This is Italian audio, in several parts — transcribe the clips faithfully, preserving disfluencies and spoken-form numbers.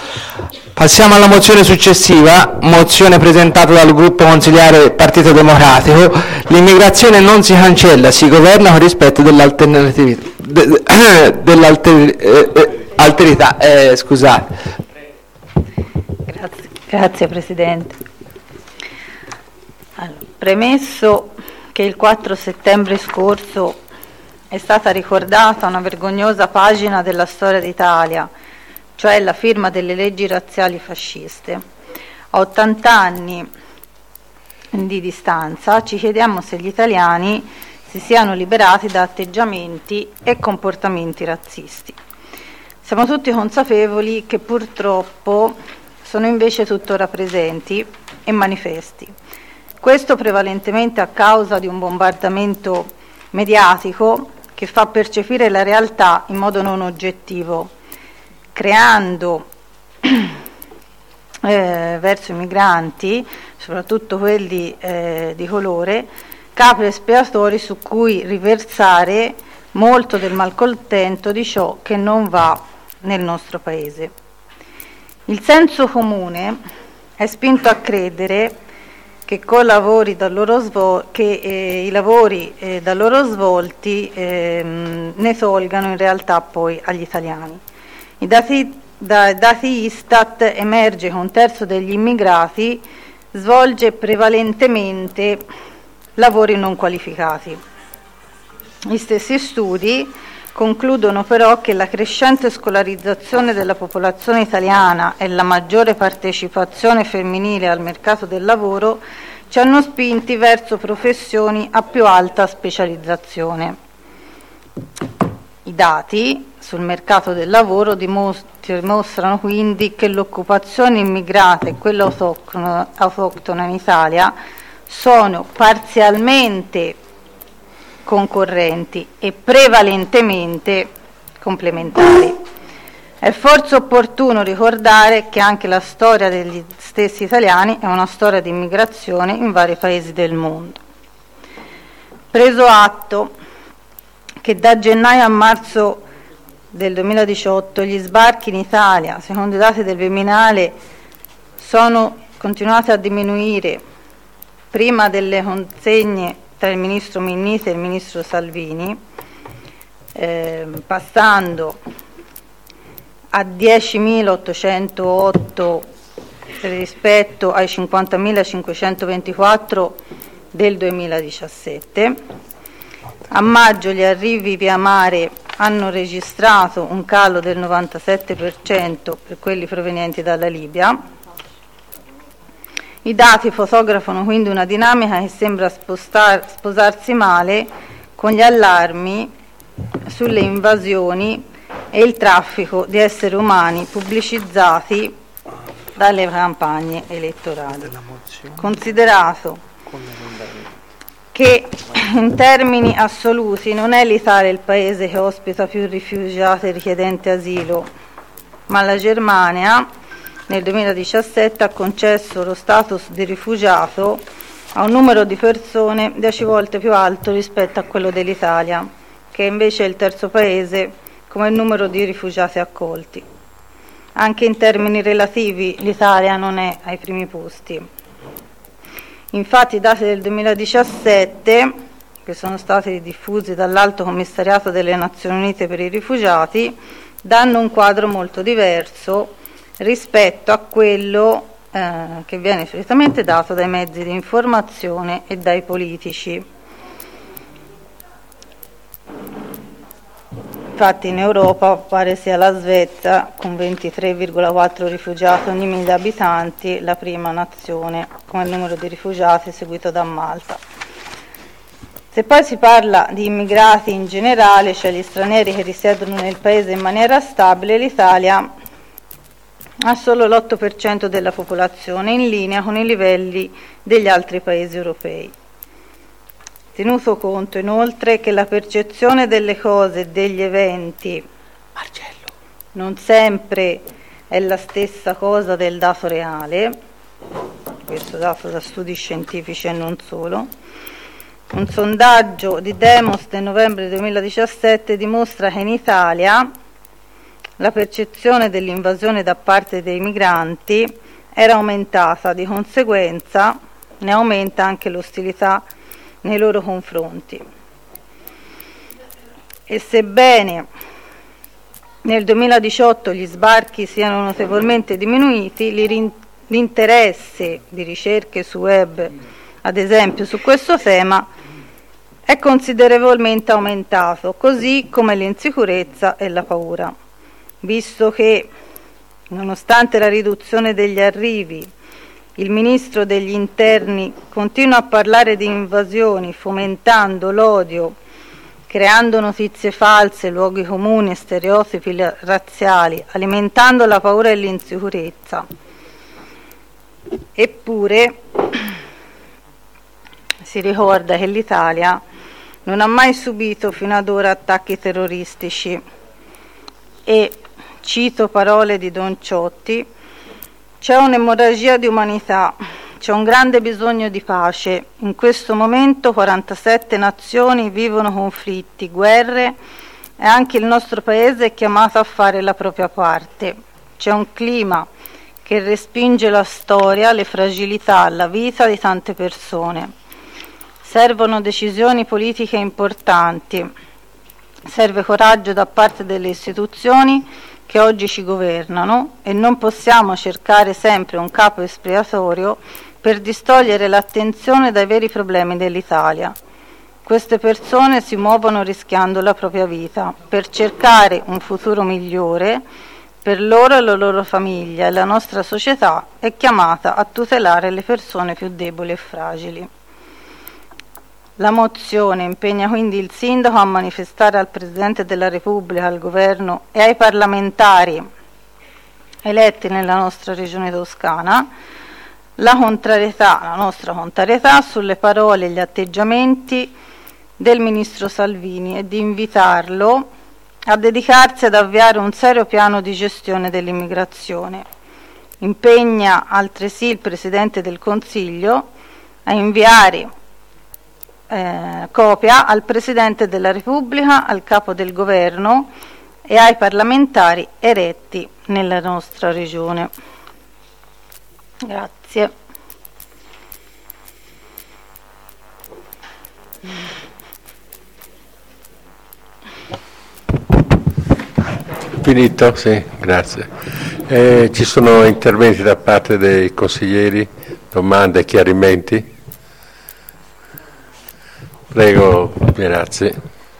Passiamo alla mozione successiva, mozione presentata dal gruppo consiliare Partito Democratico. L'immigrazione non si cancella, si governa con rispetto dell'alternatività. De, dell'alterità, eh, scusate. Grazie, grazie Presidente. Allora, premesso che il quattro settembre scorso è stata ricordata una vergognosa pagina della storia d'Italia, cioè la firma delle leggi razziali fasciste, a ottanta anni di distanza ci chiediamo se gli italiani si siano liberati da atteggiamenti e comportamenti razzisti. Siamo tutti consapevoli che purtroppo sono invece tuttora presenti e manifesti. Questo prevalentemente a causa di un bombardamento mediatico che fa percepire la realtà in modo non oggettivo, creando eh, verso i migranti, soprattutto quelli eh, di colore, capri espiatori su cui riversare molto del malcontento di ciò che non va nel nostro Paese. Il senso comune è spinto a credere che, con lavori da loro svol- che eh, i lavori eh, da loro svolti eh, ne tolgano in realtà poi agli italiani. I dati, da dati Istat emerge che un terzo degli immigrati svolge prevalentemente lavori non qualificati. Gli stessi studi concludono però che la crescente scolarizzazione della popolazione italiana e la maggiore partecipazione femminile al mercato del lavoro ci hanno spinti verso professioni a più alta specializzazione. I dati sul mercato del lavoro dimostrano quindi che l'occupazione immigrata e quella autoctona, autoctona in Italia sono parzialmente concorrenti e prevalentemente complementari. È forse opportuno ricordare che anche la storia degli stessi italiani è una storia di immigrazione in vari paesi del mondo. Preso atto che da gennaio a marzo del duemiladiciotto gli sbarchi in Italia, secondo i dati del Viminale, sono continuati a diminuire prima delle consegne tra il ministro Minniti e il ministro Salvini, eh, passando a diecimilaottocentootto rispetto ai cinquantamilacinquecentoventiquattro del duemiladiciassette. A maggio gli arrivi via mare hanno registrato un calo del novantasette per cento per quelli provenienti dalla Libia. I dati fotografano quindi una dinamica che sembra spostar, sposarsi male con gli allarmi sulle invasioni e il traffico di esseri umani pubblicizzati dalle campagne elettorali. Considerato che in termini assoluti non è l'Italia il paese che ospita più rifugiati e richiedenti asilo, ma la Germania nel duemiladiciassette ha concesso lo status di rifugiato a un numero di persone dieci volte più alto rispetto a quello dell'Italia, che invece è il terzo paese come numero di rifugiati accolti. Anche in termini relativi l'Italia non è ai primi posti. Infatti i dati del duemiladiciassette, che sono stati diffusi dall'Alto Commissariato delle Nazioni Unite per i rifugiati, danno un quadro molto diverso rispetto a quello eh, che viene solitamente dato dai mezzi di informazione e dai politici. Infatti in Europa pare sia la Svezia con ventitré virgola quattro rifugiati ogni mille abitanti, la prima nazione come numero di rifugiati, seguito da Malta. Se poi si parla di immigrati in generale, cioè gli stranieri che risiedono nel paese in maniera stabile, l'Italia ha solo l'otto per cento della popolazione, in linea con i livelli degli altri paesi europei. Tenuto conto inoltre che la percezione delle cose e degli eventi Marcello. non sempre è la stessa cosa del dato reale, questo dato da studi scientifici e non solo, un sondaggio di Demos del novembre duemiladiciassette dimostra che in Italia la percezione dell'invasione da parte dei migranti era aumentata, di conseguenza ne aumenta anche l'ostilità nei loro confronti. E sebbene nel duemiladiciotto gli sbarchi siano notevolmente diminuiti, l'interesse di ricerche su web, ad esempio su questo tema, è considerevolmente aumentato, così come l'insicurezza e la paura, visto che, nonostante la riduzione degli arrivi, il Ministro degli Interni continua a parlare di invasioni, fomentando l'odio, creando notizie false, luoghi comuni e stereotipi razziali, alimentando la paura e l'insicurezza. Eppure si ricorda che l'Italia non ha mai subito fino ad ora attacchi terroristici e, cito parole di Don Ciotti, c'è un'emorragia di umanità, c'è un grande bisogno di pace. In questo momento quarantasette nazioni vivono conflitti, guerre e anche il nostro Paese è chiamato a fare la propria parte. C'è un clima che respinge la storia, le fragilità, la vita di tante persone. Servono decisioni politiche importanti, serve coraggio da parte delle istituzioni che oggi ci governano e non possiamo cercare sempre un capo espiatorio per distogliere l'attenzione dai veri problemi dell'Italia. Queste persone si muovono rischiando la propria vita per cercare un futuro migliore per loro e la loro famiglia, e la nostra società è chiamata a tutelare le persone più deboli e fragili. La mozione impegna quindi il Sindaco a manifestare al Presidente della Repubblica, al Governo e ai parlamentari eletti nella nostra Regione Toscana la contrarietà, la nostra contrarietà sulle parole e gli atteggiamenti del Ministro Salvini e di invitarlo a dedicarsi ad avviare un serio piano di gestione dell'immigrazione. Impegna altresì il Presidente del Consiglio a inviare Eh, copia al Presidente della Repubblica, al Capo del Governo e ai parlamentari eletti nella nostra Regione. Grazie. Finito? Sì, grazie. Eh, ci sono interventi da parte dei consiglieri, domande, chiarimenti? Prego, grazie.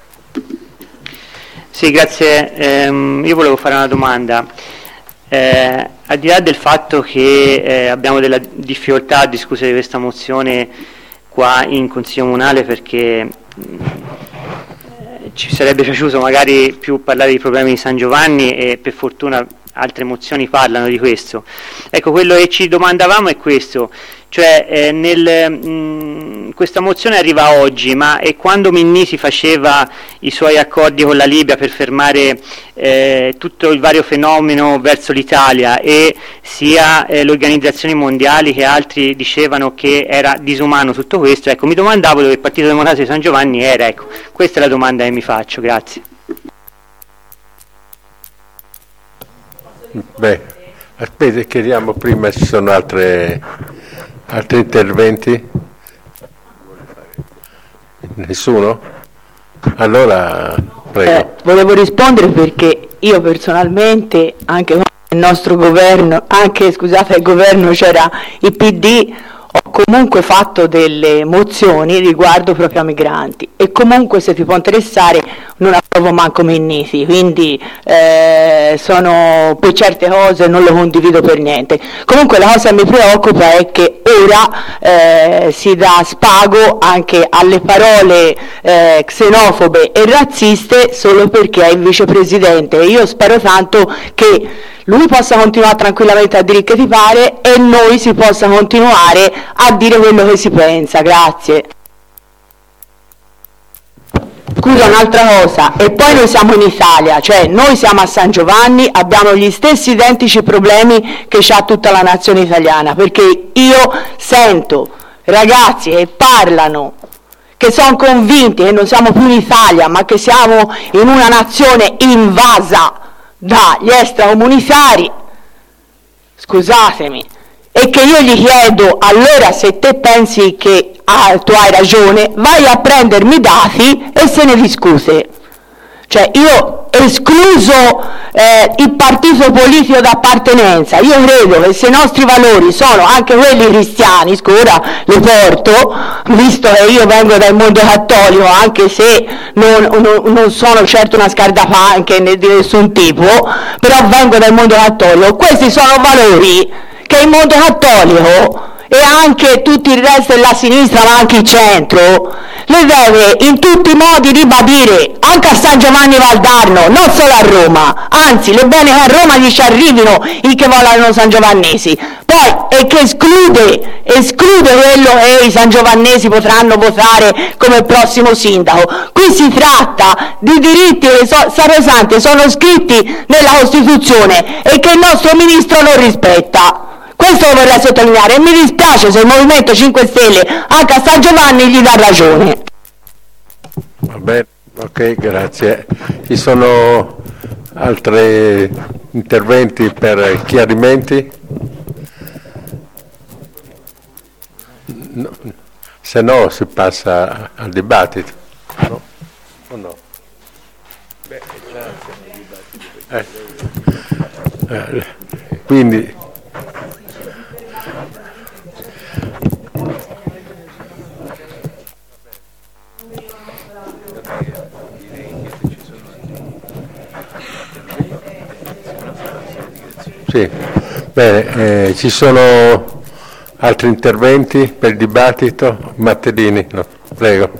Sì, grazie. Ehm, io volevo fare una domanda. Eh, al di là del fatto che eh, abbiamo della difficoltà a discutere questa mozione qua in Consiglio Comunale perché mh, ci sarebbe piaciuto magari più parlare dei problemi di San Giovanni e per fortuna altre mozioni parlano di questo. Ecco, quello che ci domandavamo è questo, cioè eh, nel, mh, questa mozione arriva oggi, ma e quando Minniti faceva i suoi accordi con la Libia per fermare eh, tutto il vario fenomeno verso l'Italia e sia eh, le organizzazioni mondiali che altri dicevano che era disumano tutto questo, ecco, mi domandavo dove il Partito Democratico di San Giovanni era, ecco, questa è la domanda che mi faccio, grazie. Beh, aspetta, chiediamo prima se ci sono altre, altri interventi. Nessuno? Allora, prego. Eh, volevo rispondere perché io personalmente, anche con il nostro governo, anche scusate il governo c'era il P D, ho comunque fatto delle mozioni riguardo proprio a migranti e comunque se ti può interessare non approvo manco Minniti, quindi eh, sono per certe cose non lo condivido per niente. Comunque la cosa che mi preoccupa è che ora eh, si dà spago anche alle parole eh, xenofobe e razziste solo perché è il vicepresidente e io spero tanto che lui possa continuare tranquillamente a dire che ti pare e noi si possa continuare a dire quello che si pensa. Grazie. Scusa, un'altra cosa, e poi noi siamo in Italia, cioè noi siamo a San Giovanni, abbiamo gli stessi identici problemi che c'ha tutta la nazione italiana, perché io sento ragazzi che parlano, che sono convinti che non siamo più in Italia, ma che siamo in una nazione invasa dagli extracomunitari, scusatemi, e che io gli chiedo, allora se te pensi che ah, tu hai ragione, vai a prendermi i dati e se ne discute. Cioè io escluso eh, il partito politico d'appartenenza, io credo che se i nostri valori sono anche quelli cristiani, ora li porto, visto che io vengo dal mondo cattolico, anche se non, non, non sono certo una scardapanche di nessun tipo, però vengo dal mondo cattolico, questi sono valori che il mondo cattolico e anche tutto il resto della sinistra, ma anche il centro, le deve in tutti i modi ribadire, anche a San Giovanni Valdarno, non solo a Roma, anzi, le bene che a Roma gli ci arrivino i che vogliono San Giovannesi. Poi, e che esclude, esclude quello che i San Giovannesi potranno votare come prossimo sindaco. Qui si tratta di diritti che so, sacrosanti, sono scritti nella Costituzione e che il nostro ministro non rispetta. Questo lo vorrei sottolineare e mi dispiace se il Movimento cinque Stelle anche a San Giovanni gli dà ragione. Va bene, ok, grazie. Ci sono altri interventi per chiarimenti? No. Se no si passa al dibattito. No? O no? Beh, grazie. Eh. Eh. Quindi sì, bene, eh, ci sono altri interventi per il dibattito? Mattedini, no, prego.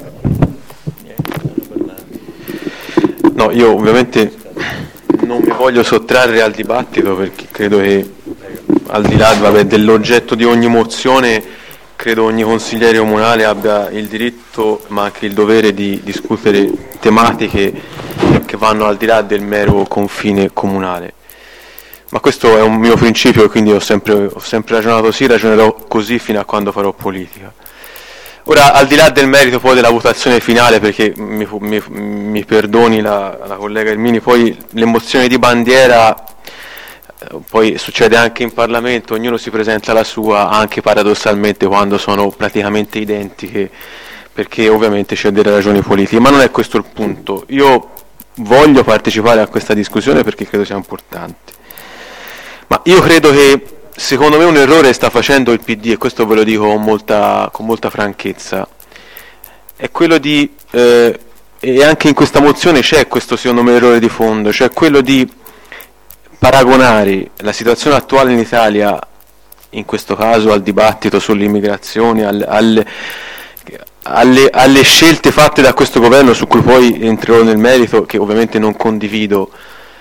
No, io ovviamente non mi voglio sottrarre al dibattito perché credo che al di là vabbè, dell'oggetto di ogni mozione, credo ogni consigliere comunale abbia il diritto ma anche il dovere di discutere tematiche che vanno al di là del mero confine comunale. Ma questo è un mio principio e quindi ho sempre, ho sempre ragionato così, ragionerò così fino a quando farò politica. Ora, al di là del merito poi della votazione finale, perché mi, mi, mi perdoni la, la collega Ermini, poi le mozioni di bandiera, eh, poi succede anche in Parlamento, ognuno si presenta la sua, anche paradossalmente quando sono praticamente identiche, perché ovviamente c'è delle ragioni politiche, ma non è questo il punto. Io voglio partecipare a questa discussione perché credo sia importante. Ma io credo che, secondo me, un errore sta facendo il P D, e questo ve lo dico con molta, con molta franchezza, è quello di, eh, e anche in questa mozione c'è questo, secondo me, errore di fondo, cioè quello di paragonare la situazione attuale in Italia, in questo caso al dibattito sull'immigrazione, al, al, alle, alle scelte fatte da questo governo, su cui poi entrerò nel merito, che ovviamente non condivido,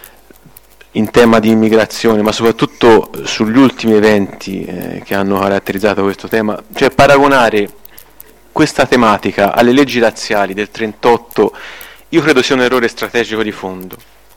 in tema di immigrazione, ma soprattutto sugli ultimi eventi eh, che hanno caratterizzato questo tema, cioè paragonare questa tematica alle leggi razziali del trentotto, io credo sia un errore strategico di fondo.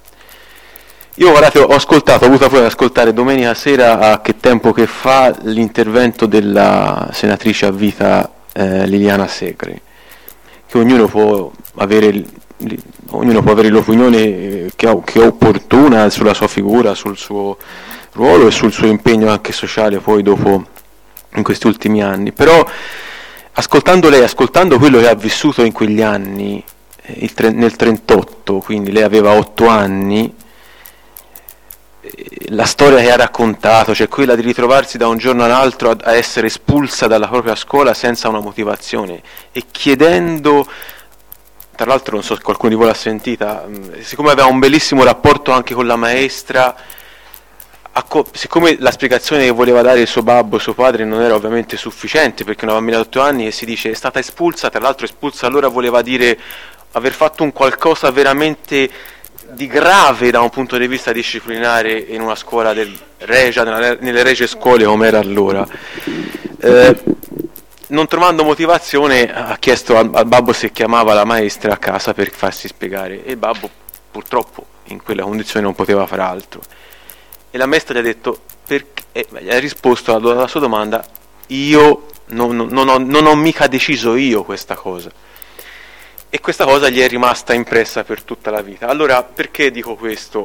Io guardate, ho ascoltato, ho avuto poi ad ascoltare domenica sera, a che tempo che fa, l'intervento della senatrice a vita eh, Liliana Segre, che ognuno può avere ognuno può avere l'opinione che è, che è opportuna sulla sua figura, sul suo ruolo e sul suo impegno anche sociale poi dopo, in questi ultimi anni, però ascoltando lei, ascoltando quello che ha vissuto in quegli anni, il tre, nel trentotto, quindi lei aveva otto anni, la storia che ha raccontato, cioè quella di ritrovarsi da un giorno all'altro a, a essere espulsa dalla propria scuola senza una motivazione e chiedendo, tra l'altro non so se qualcuno di voi l'ha sentita, siccome aveva un bellissimo rapporto anche con la maestra, siccome la spiegazione che voleva dare il suo babbo e suo padre non era ovviamente sufficiente, perché una bambina di otto anni che si dice è stata espulsa, tra l'altro espulsa allora voleva dire aver fatto un qualcosa veramente di grave da un punto di vista disciplinare in una scuola del Regia, nelle regie scuole come era allora. Eh, non trovando motivazione ha chiesto al, al babbo se chiamava la maestra a casa per farsi spiegare, e il babbo purtroppo in quella condizione non poteva fare altro, e la maestra gli ha detto perché, eh, gli ha risposto alla sua domanda: io non, non, non, ho, non ho mica deciso io questa cosa, e questa cosa gli è rimasta impressa per tutta la vita. Allora, perché dico questo?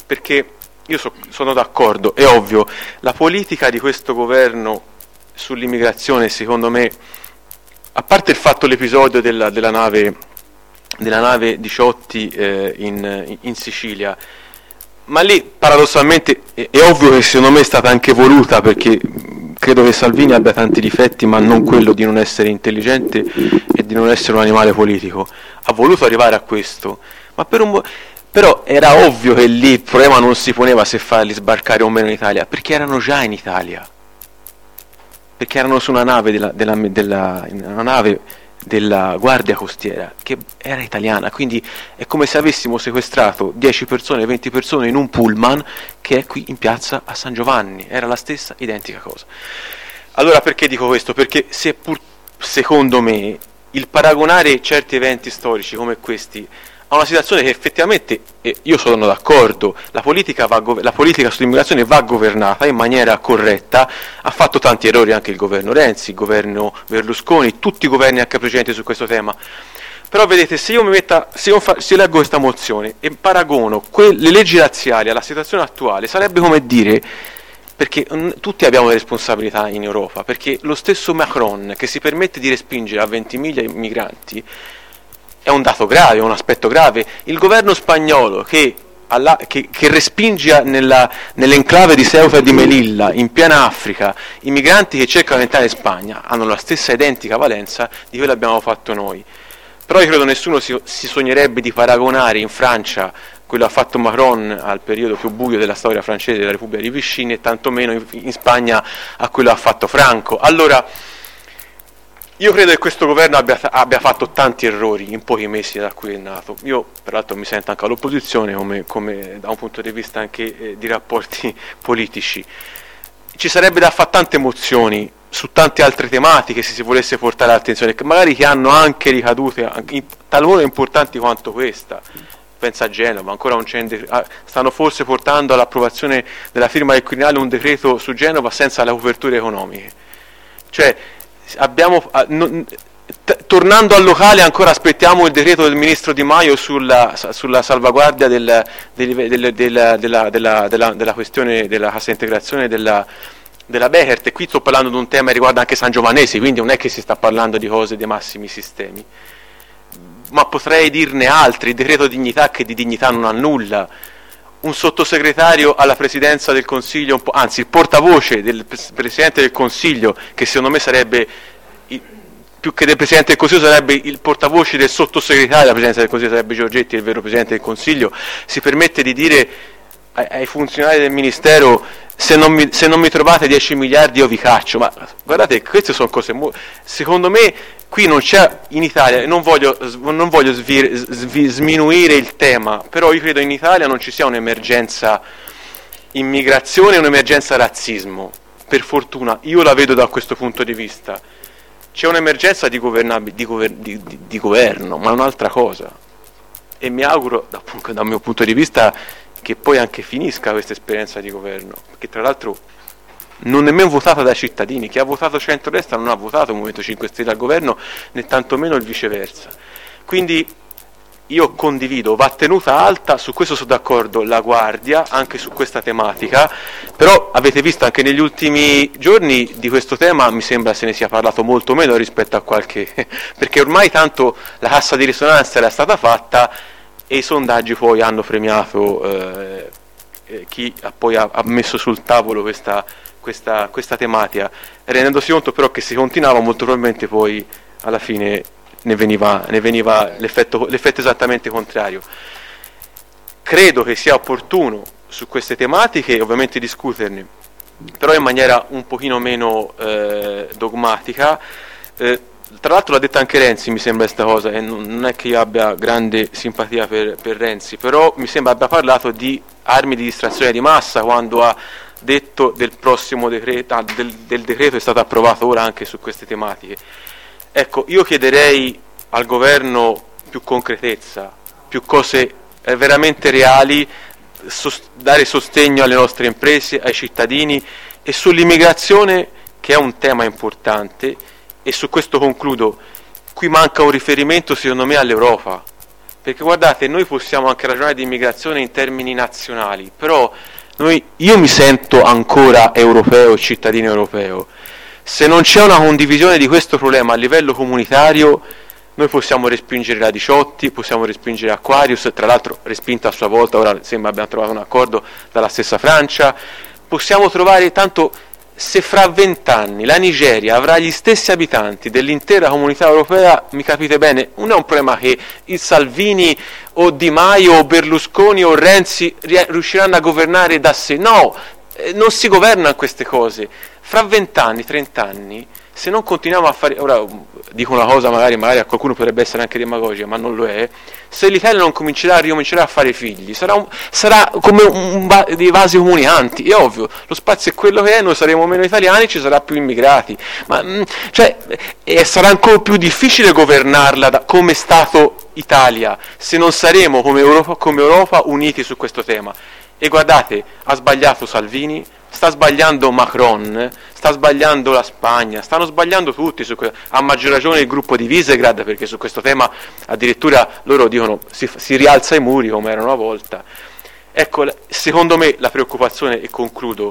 perché io so, sono d'accordo, è ovvio, la politica di questo governo sull'immigrazione, secondo me, a parte il fatto l'episodio della, della nave della nave Diciotti eh, in, in Sicilia, ma lì paradossalmente è, è ovvio che secondo me è stata anche voluta, perché credo che Salvini abbia tanti difetti, ma non quello di non essere intelligente e di non essere un animale politico. Ha voluto arrivare a questo, ma per un però era ovvio che lì il problema non si poneva se farli sbarcare o meno in Italia, perché erano già in Italia, perché erano su una nave della, della, della, una nave della Guardia Costiera che era italiana, quindi è come se avessimo sequestrato dieci persone, venti persone in un pullman che è qui in piazza a San Giovanni, era la stessa identica cosa. Allora perché dico questo? Perché se pur, secondo me, il paragonare certi eventi storici come questi a una situazione che effettivamente, eh, io sono d'accordo, la politica, va, la politica sull'immigrazione va governata in maniera corretta, ha fatto tanti errori anche il governo Renzi, il governo Berlusconi, tutti i governi anche precedenti su questo tema. Però vedete, se io mi metta, se io, fa, se io leggo questa mozione e paragono que, le leggi razziali alla situazione attuale, sarebbe come dire, perché mh, tutti abbiamo le responsabilità in Europa, perché lo stesso Macron che si permette di respingere a ventimila migranti è un dato grave, è un aspetto grave. Il governo spagnolo che, alla, che, che respinge nella, nell'enclave di Ceuta e di Melilla, in piena Africa, i migranti che cercano di entrare in Spagna hanno la stessa identica valenza di quello che abbiamo fatto noi. Però io credo nessuno si, si sognerebbe di paragonare in Francia quello che ha fatto Macron al periodo più buio della storia francese della Repubblica di Vichy, e tantomeno in, in Spagna a quello che ha fatto Franco. Allora, io credo che questo governo abbia, abbia fatto tanti errori in pochi mesi da cui è nato. Io peraltro mi sento anche all'opposizione come, come da un punto di vista anche eh, di rapporti politici. Ci sarebbe da fare tante mozioni su tante altre tematiche se si volesse portare all'attenzione, che magari che hanno anche ricadute anche, talvolta importanti quanto questa. Pensa a Genova, ancora non c'è de- stanno forse portando all'approvazione della firma del Quirinale un decreto su Genova senza le coperture economiche. Cioè abbiamo no, t- tornando al locale ancora aspettiamo il decreto del ministro Di Maio sulla, sulla salvaguardia del, del, del, del, della, della, della, della, della questione della cassa integrazione della, della Bechert, e qui sto parlando di un tema che riguarda anche San Giovanesi, quindi non è che si sta parlando di cose dei massimi sistemi, ma potrei dirne altri. Il decreto dignità che di dignità non ha nulla, un sottosegretario alla presidenza del Consiglio, un po', anzi il portavoce del Presidente del Consiglio, che secondo me sarebbe, il, più che del Presidente del Consiglio sarebbe il portavoce del sottosegretario della Presidenza del Consiglio, sarebbe Giorgetti, il vero Presidente del Consiglio, si permette di dire ai, ai funzionari del Ministero: se non, mi, se non mi trovate dieci miliardi io vi caccio. Ma guardate, queste sono cose mo- secondo me qui non c'è in Italia, non voglio, non voglio svir, svi, sminuire il tema, però io credo in Italia non ci sia un'emergenza immigrazione e un'emergenza razzismo, per fortuna, io la vedo da questo punto di vista. C'è un'emergenza di, di, gover, di, di, di governo, ma un'altra cosa, e mi auguro da, dal mio punto di vista che poi anche finisca questa esperienza di governo, perché tra l'altro non è nemmeno votata dai cittadini. Chi ha votato centrodestra non ha votato il Movimento cinque Stelle al governo, né tantomeno il viceversa. Quindi io condivido, va tenuta alta, su questo sono d'accordo, la guardia anche su questa tematica, però avete visto anche negli ultimi giorni di questo tema mi sembra se ne sia parlato molto meno rispetto a qualche perché ormai tanto la cassa di risonanza era stata fatta e i sondaggi poi hanno premiato eh, chi ha poi ha, ha messo sul tavolo questa Questa, questa tematica, rendendosi conto però che se continuava molto probabilmente poi alla fine ne veniva, ne veniva l'effetto, l'effetto esattamente contrario. Credo che sia opportuno su queste tematiche ovviamente discuterne, però in maniera un pochino meno eh, dogmatica. Eh, tra l'altro l'ha detta anche Renzi, mi sembra questa cosa, e non, non è che io abbia grande simpatia per, per Renzi, però mi sembra abbia parlato di armi di distrazione di massa quando ha detto del prossimo decreto, ah, del, del decreto è stato approvato ora anche su queste tematiche. Ecco, io chiederei al governo più concretezza, più cose eh, veramente reali, sost- dare sostegno alle nostre imprese, ai cittadini, e sull'immigrazione, che è un tema importante, e su questo concludo, qui manca un riferimento secondo me all'Europa, perché guardate, noi possiamo anche ragionare di immigrazione in termini nazionali, però noi, io mi sento ancora europeo, cittadino europeo. Se non c'è una condivisione di questo problema a livello comunitario, noi possiamo respingere la Diciotti, possiamo respingere Aquarius, tra l'altro respinta a sua volta, ora sembra abbiamo trovato un accordo dalla stessa Francia, possiamo trovare tanto. Se fra vent'anni la Nigeria avrà gli stessi abitanti dell'intera comunità europea, mi capite bene, non è un problema che il Salvini o Di Maio o Berlusconi o Renzi riusciranno a governare da sé, no, eh, non si governano queste cose. Fra vent'anni, trent'anni, se non continuiamo a fare, ora dico una cosa magari, magari a qualcuno potrebbe essere anche demagogica, ma non lo è, se l'Italia non comincerà a ricomincerà a fare figli, sarà, un, sarà come un va, dei vasi comunicanti, è ovvio, lo spazio è quello che è, noi saremo meno italiani, ci sarà più immigrati, ma cioè, e sarà ancora più difficile governarla da, come Stato Italia, se non saremo come Europa, come Europa uniti su questo tema. E guardate, ha sbagliato Salvini, sta sbagliando Macron, sta sbagliando la Spagna, stanno sbagliando tutti, su que- a maggior ragione il gruppo di Visegrad, perché su questo tema addirittura loro dicono si, si rialza i muri come erano una volta. Ecco, secondo me la preoccupazione, e concludo,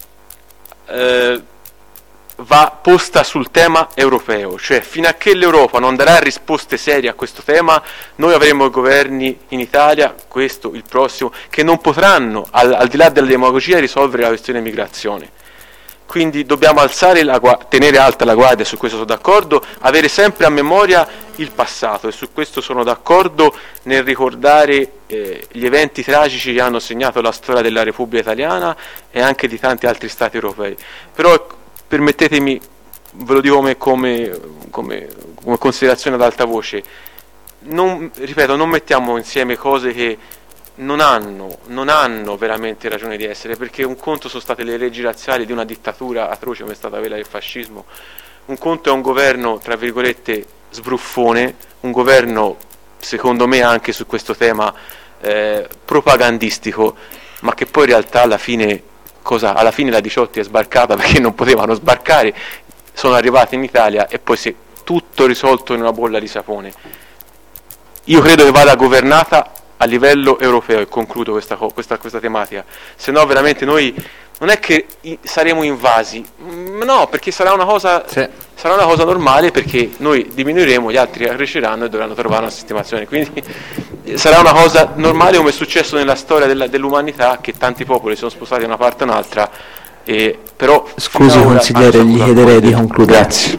eh, va posta sul tema europeo, cioè fino a che l'Europa non darà risposte serie a questo tema, noi avremo governi in Italia, questo, il prossimo, che non potranno, al, al di là della demagogia, risolvere la questione migrazione. Quindi dobbiamo alzare la, tenere alta la guardia, su questo sono d'accordo, avere sempre a memoria il passato, e su questo sono d'accordo nel ricordare eh, gli eventi tragici che hanno segnato la storia della Repubblica Italiana e anche di tanti altri stati europei. Però permettetemi, ve lo dico come, come, come, come considerazione ad alta voce, non, ripeto, non mettiamo insieme cose che non hanno, non hanno veramente ragione di essere, perché un conto sono state le leggi razziali di una dittatura atroce come è stata quella del fascismo, un conto è un governo, tra virgolette, sbruffone, un governo, secondo me, anche su questo tema eh, propagandistico, ma che poi in realtà alla fine... Cosa? Alla fine la Diciotti è sbarcata perché non potevano sbarcare, sono arrivati in Italia e poi si è tutto risolto in una bolla di sapone. Io credo che vada governata a livello europeo, e concludo questa, questa, questa tematica, se no veramente noi non è che saremo invasi, no, perché sarà una cosa, sì. sarà una cosa normale, perché noi diminuiremo, gli altri cresceranno e dovranno trovare una sistemazione, quindi sarà una cosa normale, come è successo nella storia della, dell'umanità, che tanti popoli sono spostati da una parte o un'altra, e, però scusi consigliere, gli chiederei di concludere. Grazie.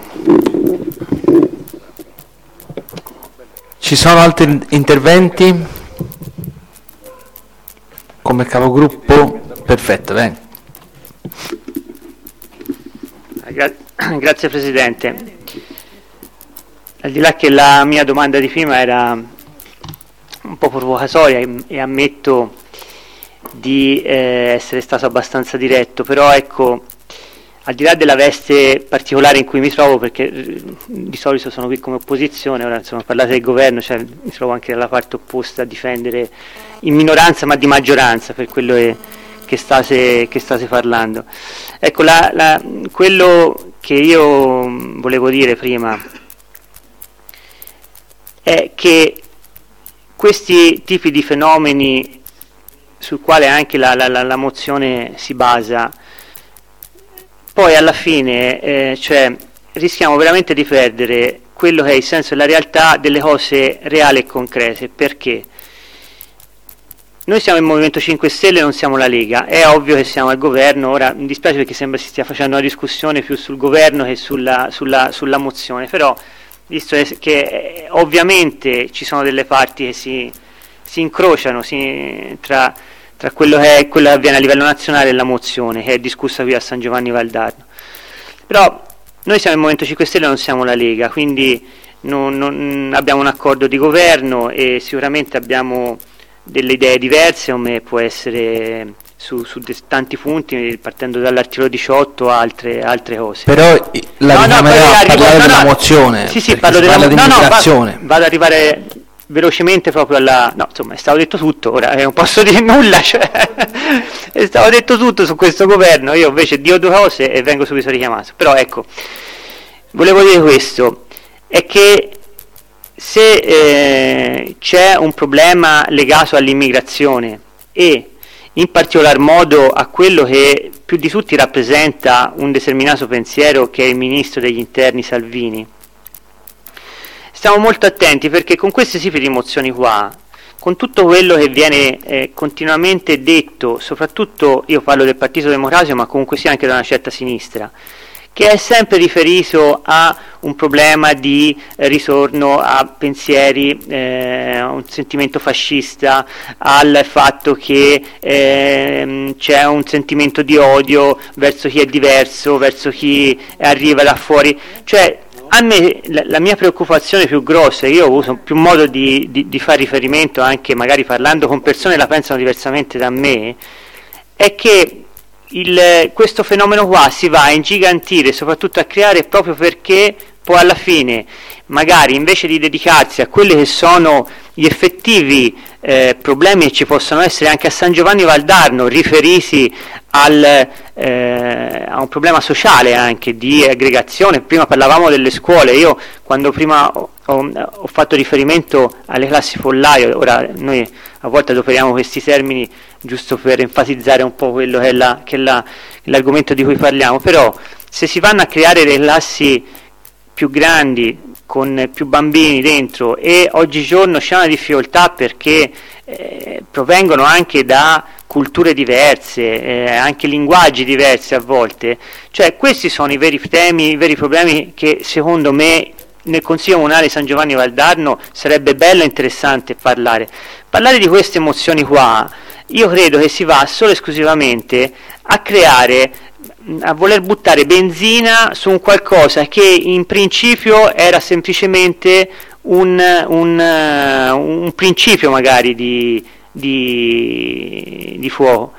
Ci sono altri interventi? Come capogruppo? Perfetto, bene. Gra- grazie Presidente. Al di là che la mia domanda di prima era un po' provocatoria e, e ammetto di eh, essere stato abbastanza diretto, però ecco, al di là della veste particolare in cui mi trovo, perché eh, di solito sono qui come opposizione, ora insomma parlate del governo, cioè mi trovo anche dalla parte opposta a difendere in minoranza ma di maggioranza per quello che, che, state, che state parlando. Ecco, la, la, quello che io volevo dire prima è che questi tipi di fenomeni sul quale anche la, la, la, la mozione si basa, poi alla fine eh, cioè, rischiamo veramente di perdere quello che è il senso e la realtà delle cose reali e concrete. Perché? Noi siamo il Movimento cinque Stelle, non siamo la Lega, è ovvio che siamo al governo, ora mi dispiace perché sembra si stia facendo una discussione più sul governo che sulla, sulla, sulla mozione, però visto che eh, ovviamente ci sono delle parti che si, si incrociano si, tra... tra quello che, è, quello che avviene a livello nazionale e la mozione che è discussa qui a San Giovanni Valdarno. Però noi siamo il Movimento cinque Stelle, non siamo la Lega, quindi non, non abbiamo un accordo di governo e sicuramente abbiamo delle idee diverse, come può essere su, su tanti punti, partendo dall'articolo diciotto a altre, altre cose. Però la no, richiamerà no, a parlare no, della no, mozione, sì, sì, parlo della parla di no, immigrazione. No, va, vado ad arrivare velocemente proprio alla... no, insomma, è stato detto tutto, ora non posso dire nulla, cioè è stato detto tutto su questo governo, io invece dico due cose e vengo subito richiamato. Però ecco, volevo dire questo, è che se eh, c'è un problema legato all'immigrazione e in particolar modo a quello che più di tutti rappresenta un determinato pensiero, che è il Ministro degli Interni Salvini, stiamo molto attenti, perché con questi tipi di mozioni qua, con tutto quello che viene eh, continuamente detto, soprattutto io parlo del Partito Democratico, ma comunque sia anche da una certa sinistra, che è sempre riferito a un problema di eh, ritorno a pensieri, eh, a un sentimento fascista, al fatto che eh, c'è un sentimento di odio verso chi è diverso, verso chi arriva da fuori. Cioè, a me la, la mia preoccupazione più grossa, io ho avuto più modo di, di, di fare riferimento anche magari parlando con persone che la pensano diversamente da me, è che il, questo fenomeno qua si va a ingigantire, soprattutto a creare, proprio perché poi alla fine magari invece di dedicarsi a quelli che sono gli effettivi eh, problemi che ci possono essere anche a San Giovanni Valdarno, riferiti al, eh, a un problema sociale anche di aggregazione. Prima parlavamo delle scuole, io quando prima ho, ho, ho fatto riferimento alle classi pollaio, ora noi a volte adoperiamo questi termini giusto per enfatizzare un po' quello che è, la, che è la, l'argomento di cui parliamo, però se si vanno a creare delle classi più grandi con più bambini dentro, e oggigiorno c'è una difficoltà perché eh, provengono anche da culture diverse, eh, anche linguaggi diversi a volte, cioè questi sono i veri temi, i veri problemi che secondo me nel Consiglio Comunale di San Giovanni Valdarno sarebbe bello e interessante parlare. Parlare di queste emozioni qua, io credo che si va solo e esclusivamente a creare, a voler buttare benzina su un qualcosa che in principio era semplicemente un, un, un principio magari di, di, di fuoco.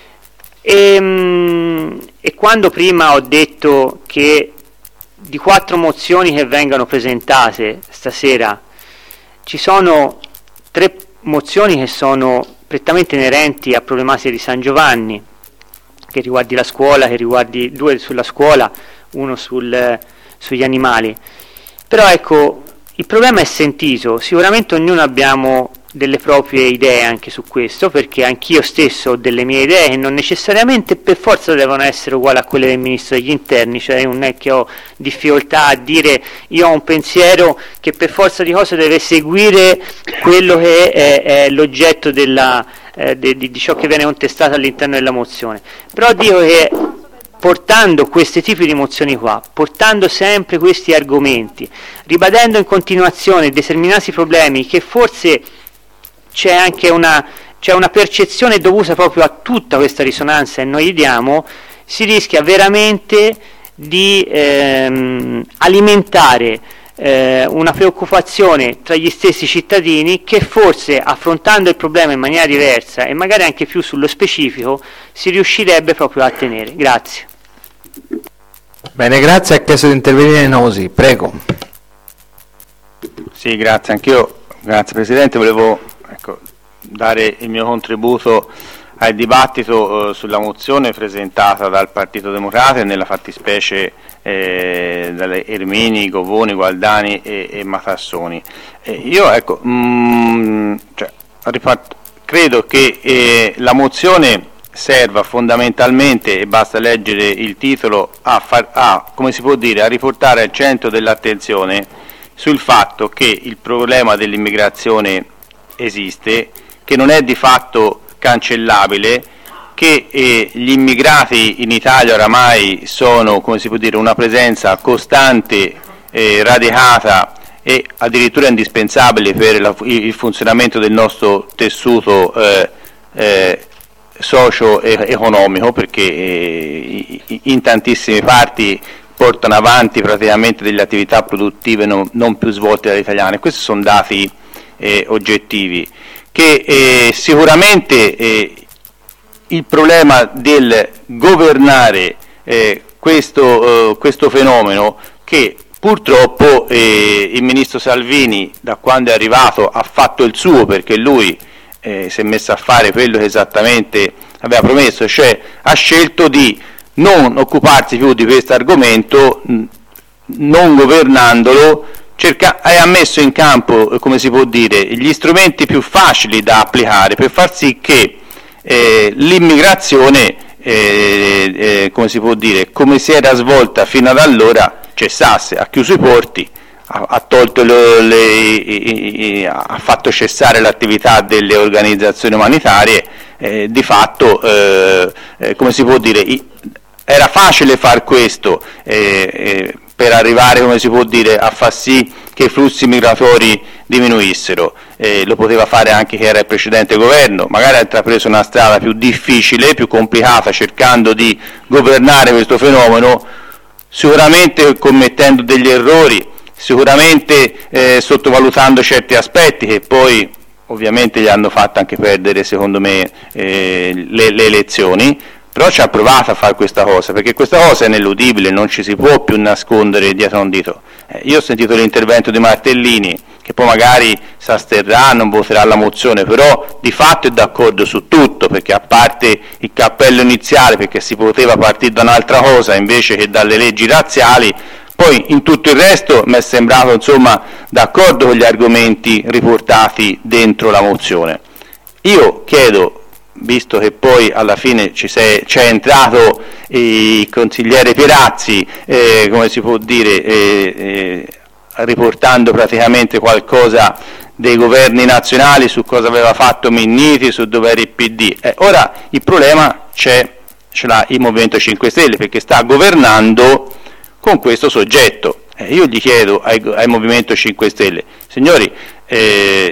E, e quando prima ho detto che di quattro mozioni che vengono presentate stasera ci sono tre mozioni che sono prettamente inerenti a problematiche di San Giovanni, che riguardi la scuola, che riguardi due sulla scuola, uno sul, sugli animali. Però ecco, il problema è sentito, sicuramente ognuno abbiamo delle proprie idee anche su questo, perché anch'io stesso ho delle mie idee che non necessariamente per forza devono essere uguali a quelle del Ministro degli Interni, cioè non è che ho difficoltà a dire io ho un pensiero che per forza di cose deve seguire quello che è, è l'oggetto della, eh, de, di, di ciò che viene contestato all'interno della mozione, però dico che portando questi tipi di mozioni qua, portando sempre questi argomenti, ribadendo in continuazione determinati problemi che forse c'è anche una, c'è una percezione dovuta proprio a tutta questa risonanza e noi gli diamo, si rischia veramente di ehm, alimentare eh, una preoccupazione tra gli stessi cittadini, che forse affrontando il problema in maniera diversa e magari anche più sullo specifico si riuscirebbe proprio a tenere. Grazie. Bene, grazie. Ha chiesto di intervenire Nosi, prego. Sì, grazie, anch'io, grazie Presidente, volevo ecco, dare il mio contributo al dibattito eh, sulla mozione presentata dal Partito Democratico e nella fattispecie eh, dalle Ermini, Govoni, Gualdani e, e Matassoni. Eh, io ecco, mh, cioè, ripart- credo che eh, la mozione serva fondamentalmente, e basta leggere il titolo, a, far, a, come si può dire, a riportare al centro dell'attenzione sul fatto che il problema dell'immigrazione esiste, che non è di fatto cancellabile, che eh, gli immigrati in Italia oramai sono, come si può dire, una presenza costante, eh, radicata e addirittura indispensabile per la, il funzionamento del nostro tessuto eh, eh, socio-economico, perché eh, in tantissime parti portano avanti praticamente delle attività produttive non, non più svolte dagli italiani. Questi sono dati eh, oggettivi, che eh, sicuramente eh, il problema del governare eh, questo, eh, questo fenomeno, che purtroppo eh, il Ministro Salvini da quando è arrivato ha fatto il suo, perché lui eh, si è messo a fare quello che esattamente aveva promesso, cioè ha scelto di non occuparsi più di questo argomento, non governandolo, cerca, ha messo in campo, come si può dire, gli strumenti più facili da applicare per far sì che eh, l'immigrazione, eh, eh, come si può dire, come si era svolta fino ad allora, cessasse. Ha chiuso i porti, ha, ha, tolto le, le, i, i, ha fatto cessare l'attività delle organizzazioni umanitarie, eh, di fatto, eh, eh, come si può dire, i, era facile far questo, eh, eh, per arrivare, come si può dire, a far sì che i flussi migratori diminuissero. Eh, lo poteva fare anche chi era il precedente governo, magari ha intrapreso una strada più difficile, più complicata, cercando di governare questo fenomeno, sicuramente commettendo degli errori, sicuramente eh, sottovalutando certi aspetti che poi ovviamente gli hanno fatto anche perdere, secondo me, eh, le, le elezioni. Però ci ha provato a fare questa cosa, perché questa cosa è ineludibile, non ci si può più nascondere dietro un dito. Eh, io ho sentito l'intervento di Martellini, che poi magari si asterrà, non voterà la mozione, però di fatto è d'accordo su tutto, perché a parte il cappello iniziale, perché si poteva partire da un'altra cosa invece che dalle leggi razziali, poi in tutto il resto mi è sembrato, insomma, d'accordo con gli argomenti riportati dentro la mozione. Io chiedo, visto che poi alla fine ci sei, c'è entrato il consigliere Pierazzi, eh, come si può dire, eh, eh, riportando praticamente qualcosa dei governi nazionali su cosa aveva fatto Minniti, su dove era il P D. Eh, ora il problema c'è, ce l'ha il Movimento cinque Stelle, perché sta governando con questo soggetto. Eh, io gli chiedo ai, ai Movimento cinque Stelle, signori, eh,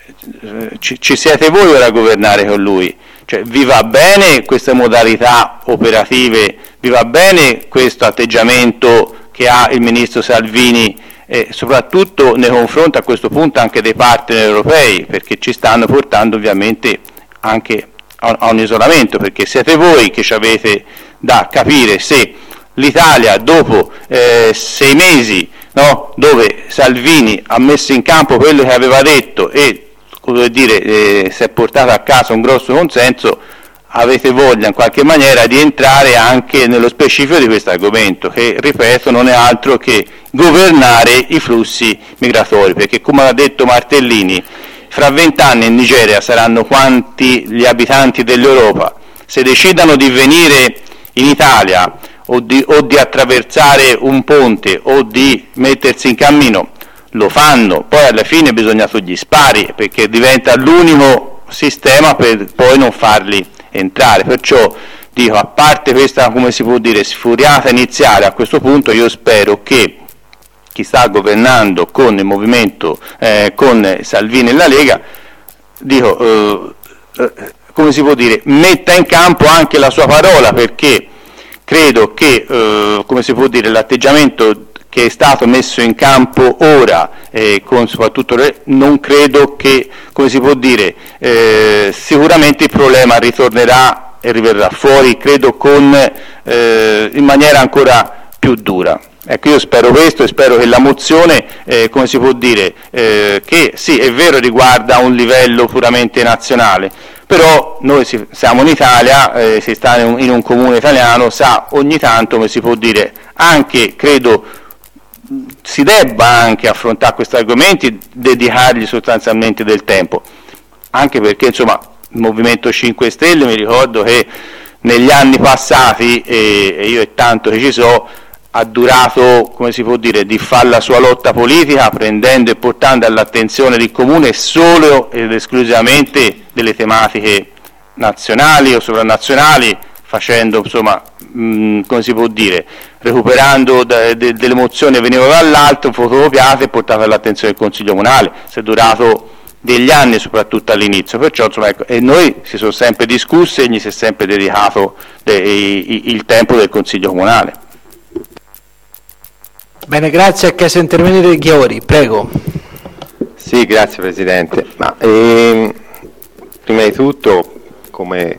ci, ci siete voi ora a governare con lui? Cioè, vi va bene queste modalità operative, vi va bene questo atteggiamento che ha il ministro Salvini, e soprattutto nei confronti a questo punto anche dei partner europei, perché ci stanno portando ovviamente anche a, a un isolamento, perché siete voi che ci avete da capire se l'Italia dopo eh, sei mesi, no, dove Salvini ha messo in campo quello che aveva detto e vuol dire, eh, si è portato a casa un grosso consenso, avete voglia in qualche maniera di entrare anche nello specifico di questo argomento, che ripeto non è altro che governare i flussi migratori, perché come ha detto Martellini, fra vent'anni in Nigeria saranno quanti gli abitanti dell'Europa. Se decidano di venire in Italia o di, o di attraversare un ponte o di mettersi in cammino, lo fanno, poi alla fine bisogna sugli spari, perché diventa l'unico sistema per poi non farli entrare. Perciò dico, a parte questa, come si può dire, sfuriata iniziale, a questo punto io spero che chi sta governando con il movimento, eh, con Salvini e la Lega, dico, eh, eh, come si può dire, metta in campo anche la sua parola, perché credo che, eh, come si può dire, l'atteggiamento che è stato messo in campo ora, eh, con soprattutto non credo che, come si può dire, eh, sicuramente il problema ritornerà e riverrà fuori, credo con, eh, in maniera ancora più dura. Ecco, io spero questo e spero che la mozione, eh, come si può dire, eh, che sì, è vero, riguarda un livello puramente nazionale, però noi si, siamo in Italia, eh, si sta in un, in un comune italiano, sa ogni tanto, come si può dire, anche, credo, si debba anche affrontare questi argomenti, dedicargli sostanzialmente del tempo, anche perché insomma il Movimento cinque Stelle, mi ricordo che negli anni passati, e, e io è tanto che ci so, ha durato, come si può dire, di fare la sua lotta politica prendendo e portando all'attenzione del comune solo ed esclusivamente delle tematiche nazionali o sovranazionali, facendo, insomma, mh, come si può dire, recuperando da, de, delle mozioni che venivano dall'alto, fotocopiate e portate all'attenzione del Consiglio Comunale. Si è durato degli anni, soprattutto all'inizio, perciò insomma, ecco, e noi si sono sempre discussi e gli si è sempre dedicato de, il, il tempo del Consiglio Comunale. Bene, grazie. Ha chiesto di intervenire Ghiori, prego. Sì, grazie Presidente. Ma, ehm, prima di tutto, come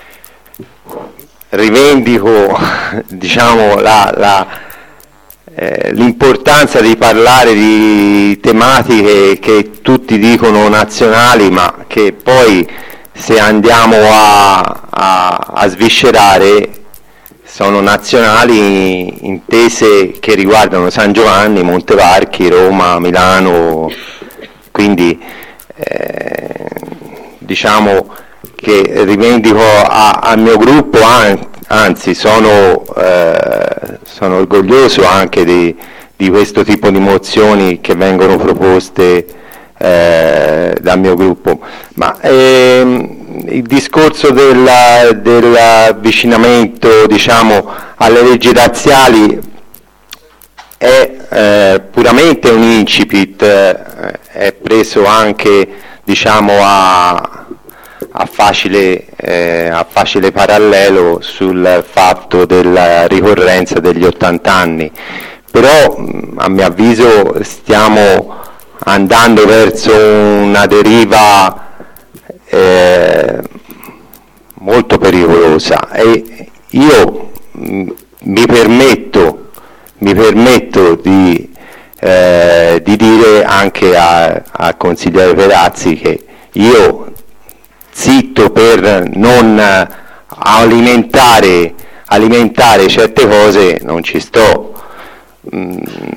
rivendico diciamo, la, la, eh, l'importanza di parlare di tematiche che tutti dicono nazionali, ma che poi se andiamo a, a, a sviscerare sono nazionali intese che riguardano San Giovanni, Montevarchi, Roma, Milano, quindi eh, diciamo che rivendico a, al mio gruppo, an, anzi sono, eh, sono orgoglioso anche di, di questo tipo di mozioni che vengono proposte eh, dal mio gruppo, ma ehm, il discorso del, dell'avvicinamento diciamo, alle leggi razziali è eh, puramente un incipit, eh, è preso anche diciamo, a, a, facile, eh, a facile parallelo sul fatto della ricorrenza degli ottanta anni, però a mio avviso stiamo andando verso una deriva eh, molto pericolosa e io mh, mi permetto, mi permetto di, eh, di dire anche al consigliere Perazzi che io zitto per non alimentare, alimentare certe cose non ci sto. Mm,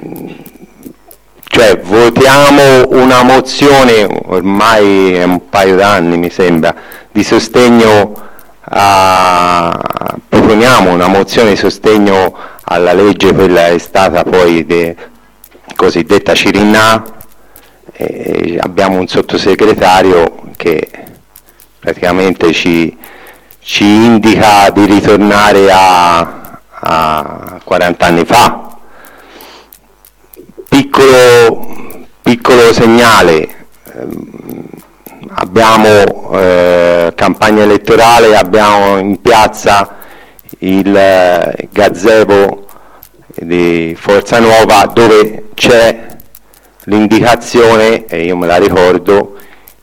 cioè votiamo una mozione, ormai è un paio d'anni mi sembra, di sostegno a, proponiamo una mozione di sostegno alla legge, quella è stata poi de, cosiddetta Cirinnà, e abbiamo un sottosegretario che praticamente ci, ci indica di ritornare a, a quaranta anni fa. Piccolo, piccolo segnale, ehm, abbiamo eh, campagna elettorale, abbiamo in piazza il eh, gazebo di Forza Nuova dove c'è l'indicazione, e io me la ricordo,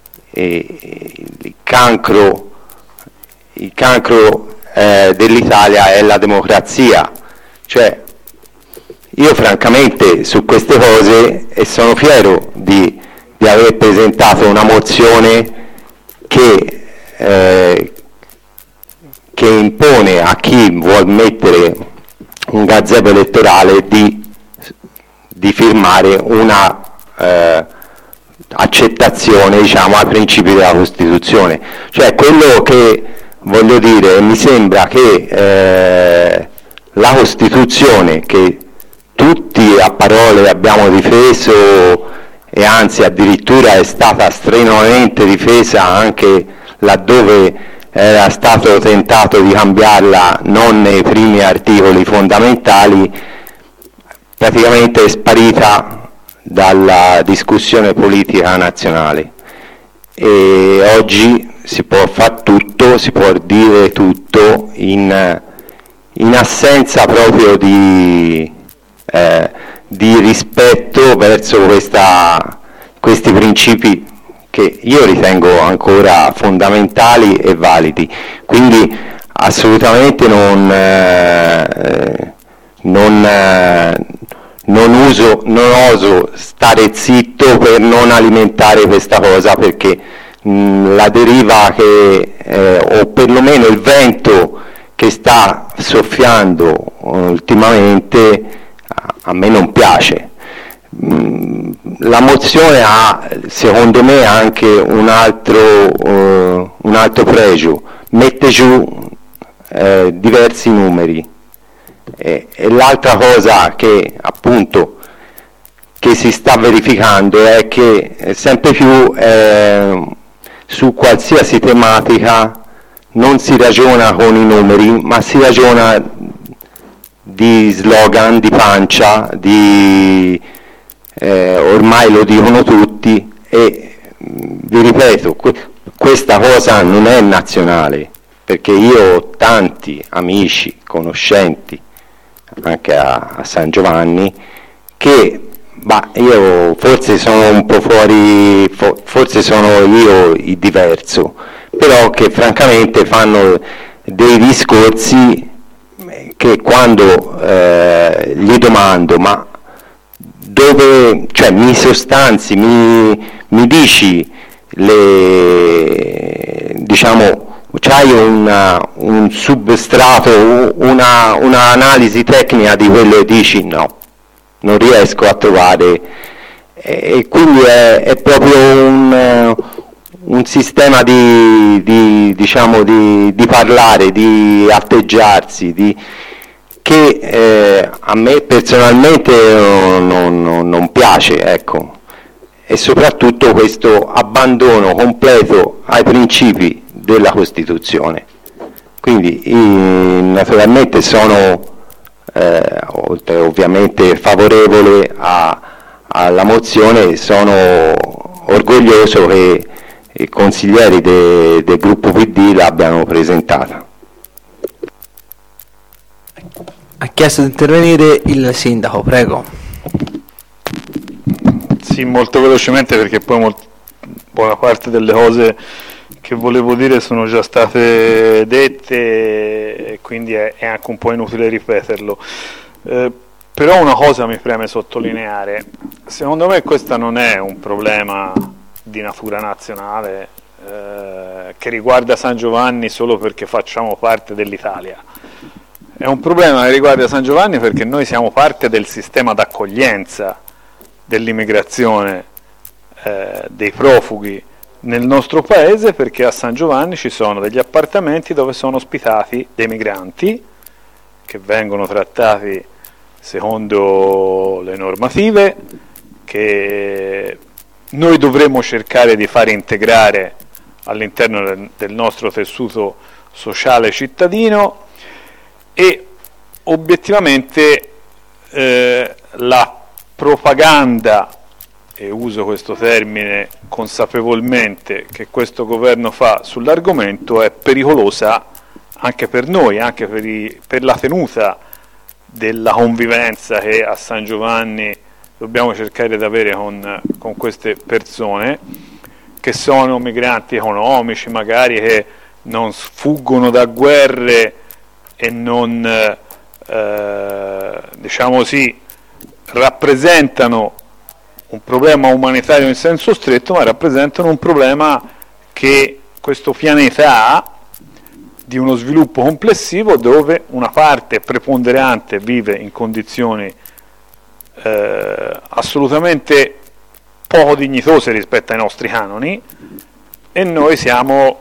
eh, il cancro, il cancro eh, dell'Italia è la democrazia, cioè io francamente su queste cose e sono fiero di, di aver presentato una mozione che, eh, che impone a chi vuol mettere un gazebo elettorale di, di firmare una eh, accettazione diciamo, ai principi della Costituzione. Cioè quello che voglio dire, mi sembra che eh, la Costituzione che tutti a parole abbiamo difeso e anzi addirittura è stata strenuamente difesa anche laddove era stato tentato di cambiarla non nei primi articoli fondamentali, praticamente è sparita dalla discussione politica nazionale e oggi si può fare tutto, si può dire tutto in, in assenza proprio di Eh, di rispetto verso questa, questi principi che io ritengo ancora fondamentali e validi, quindi assolutamente non, eh, non, eh, non, uso, non oso stare zitto per non alimentare questa cosa, perché mh, la deriva che, eh, o perlomeno il vento che sta soffiando ultimamente a me non piace. La mozione ha secondo me anche un altro, uh, un altro pregio, mette giù eh, diversi numeri e, e l'altra cosa che appunto che si sta verificando è che sempre più eh, su qualsiasi tematica non si ragiona con i numeri ma si ragiona di slogan, di pancia, di, eh, ormai lo dicono tutti e vi ripeto, que- questa cosa non è nazionale, perché io ho tanti amici, conoscenti, anche a, a San Giovanni, che bah, io forse sono un po' fuori, fo- forse sono io il diverso, però che francamente fanno dei discorsi che quando eh, gli domando ma dove, cioè mi sostanzi, mi, mi dici le, diciamo c'hai una, un substrato, una, una analisi tecnica di quello che dici? No, non riesco a trovare, e quindi è, è proprio un, un sistema di, di, diciamo di, di parlare, di atteggiarsi, di, che eh, a me personalmente non, non, non piace, ecco, e soprattutto questo abbandono completo ai principi della Costituzione. Quindi eh, naturalmente sono eh, ovviamente favorevole a, alla mozione, sono orgoglioso che i consiglieri de, del gruppo P D l'abbiano presentata. Ha chiesto di intervenire il sindaco, prego. Sì, molto velocemente, perché poi molt- buona parte delle cose che volevo dire sono già state dette e quindi è, è anche un po' inutile ripeterlo. Eh, però una cosa mi preme sottolineare: secondo me questo non è un problema di natura nazionale eh, che riguarda San Giovanni solo perché facciamo parte dell'Italia. È un problema che riguarda San Giovanni perché noi siamo parte del sistema d'accoglienza dell'immigrazione eh, dei profughi nel nostro paese, perché a San Giovanni ci sono degli appartamenti dove sono ospitati dei migranti che vengono trattati secondo le normative, che noi dovremmo cercare di fare integrare all'interno del, del nostro tessuto sociale cittadino, e obiettivamente eh, la propaganda, e uso questo termine consapevolmente, che questo governo fa sull'argomento è pericolosa anche per noi, anche per, i, per la tenuta della convivenza che a San Giovanni dobbiamo cercare di avere con, con queste persone, che sono migranti economici magari, che non sfuggono da guerre e non, eh, diciamo così, rappresentano un problema umanitario in senso stretto, ma rappresentano un problema che questo pianeta ha, di uno sviluppo complessivo dove una parte preponderante vive in condizioni eh, assolutamente poco dignitose rispetto ai nostri canoni, e noi siamo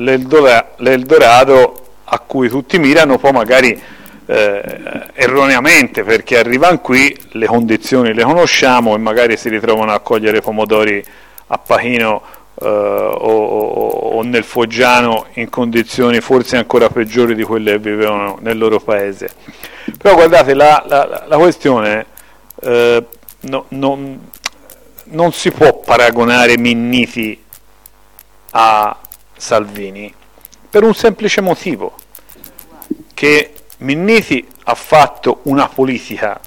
l'Eldorado a cui tutti mirano, poi magari eh, erroneamente, perché arrivano qui, le condizioni le conosciamo e magari si ritrovano a cogliere pomodori a Pachino eh, o, o, o nel Foggiano in condizioni forse ancora peggiori di quelle che vivevano nel loro paese. Però guardate, la, la, la questione eh, no, non, non si può paragonare Minniti a Salvini, per un semplice motivo, che Minniti ha fatto una politica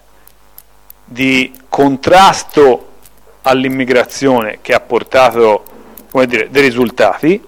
di contrasto all'immigrazione che ha portato, come dire, dei risultati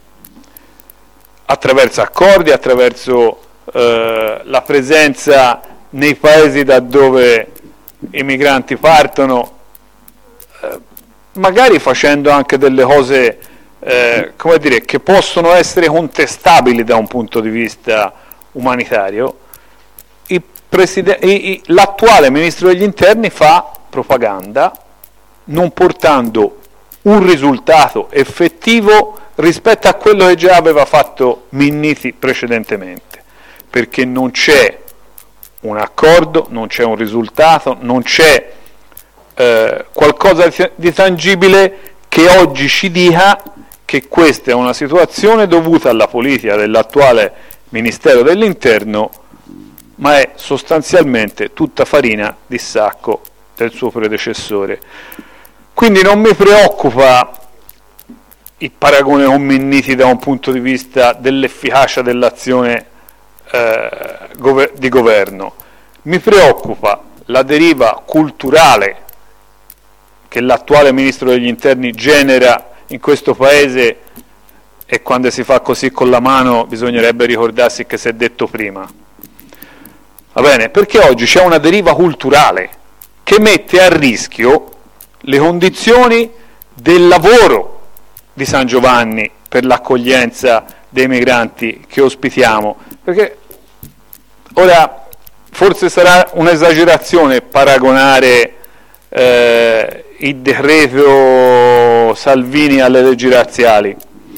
attraverso accordi, attraverso eh, la presenza nei paesi da dove i migranti partono, eh, magari facendo anche delle cose Eh, come dire, che possono essere contestabili da un punto di vista umanitario. Il preside- i, i, l'attuale ministro degli interni fa propaganda non portando un risultato effettivo rispetto a quello che già aveva fatto Minniti precedentemente, perché non c'è un accordo, non c'è un risultato, non c'è eh, qualcosa di tangibile che oggi ci dica che questa è una situazione dovuta alla politica dell'attuale Ministero dell'Interno, ma è sostanzialmente tutta farina di sacco del suo predecessore. Quindi non mi preoccupa il paragone con Minniti da un punto di vista dell'efficacia dell'azione eh, gover- di governo, mi preoccupa la deriva culturale che l'attuale Ministro degli Interni genera in questo paese, e quando si fa così con la mano bisognerebbe ricordarsi che si è detto prima. Va bene? Perché oggi c'è una deriva culturale che mette a rischio le condizioni del lavoro di San Giovanni per l'accoglienza dei migranti che ospitiamo, perché ora forse sarà un'esagerazione paragonare eh, il decreto Salvini alle leggi razziali.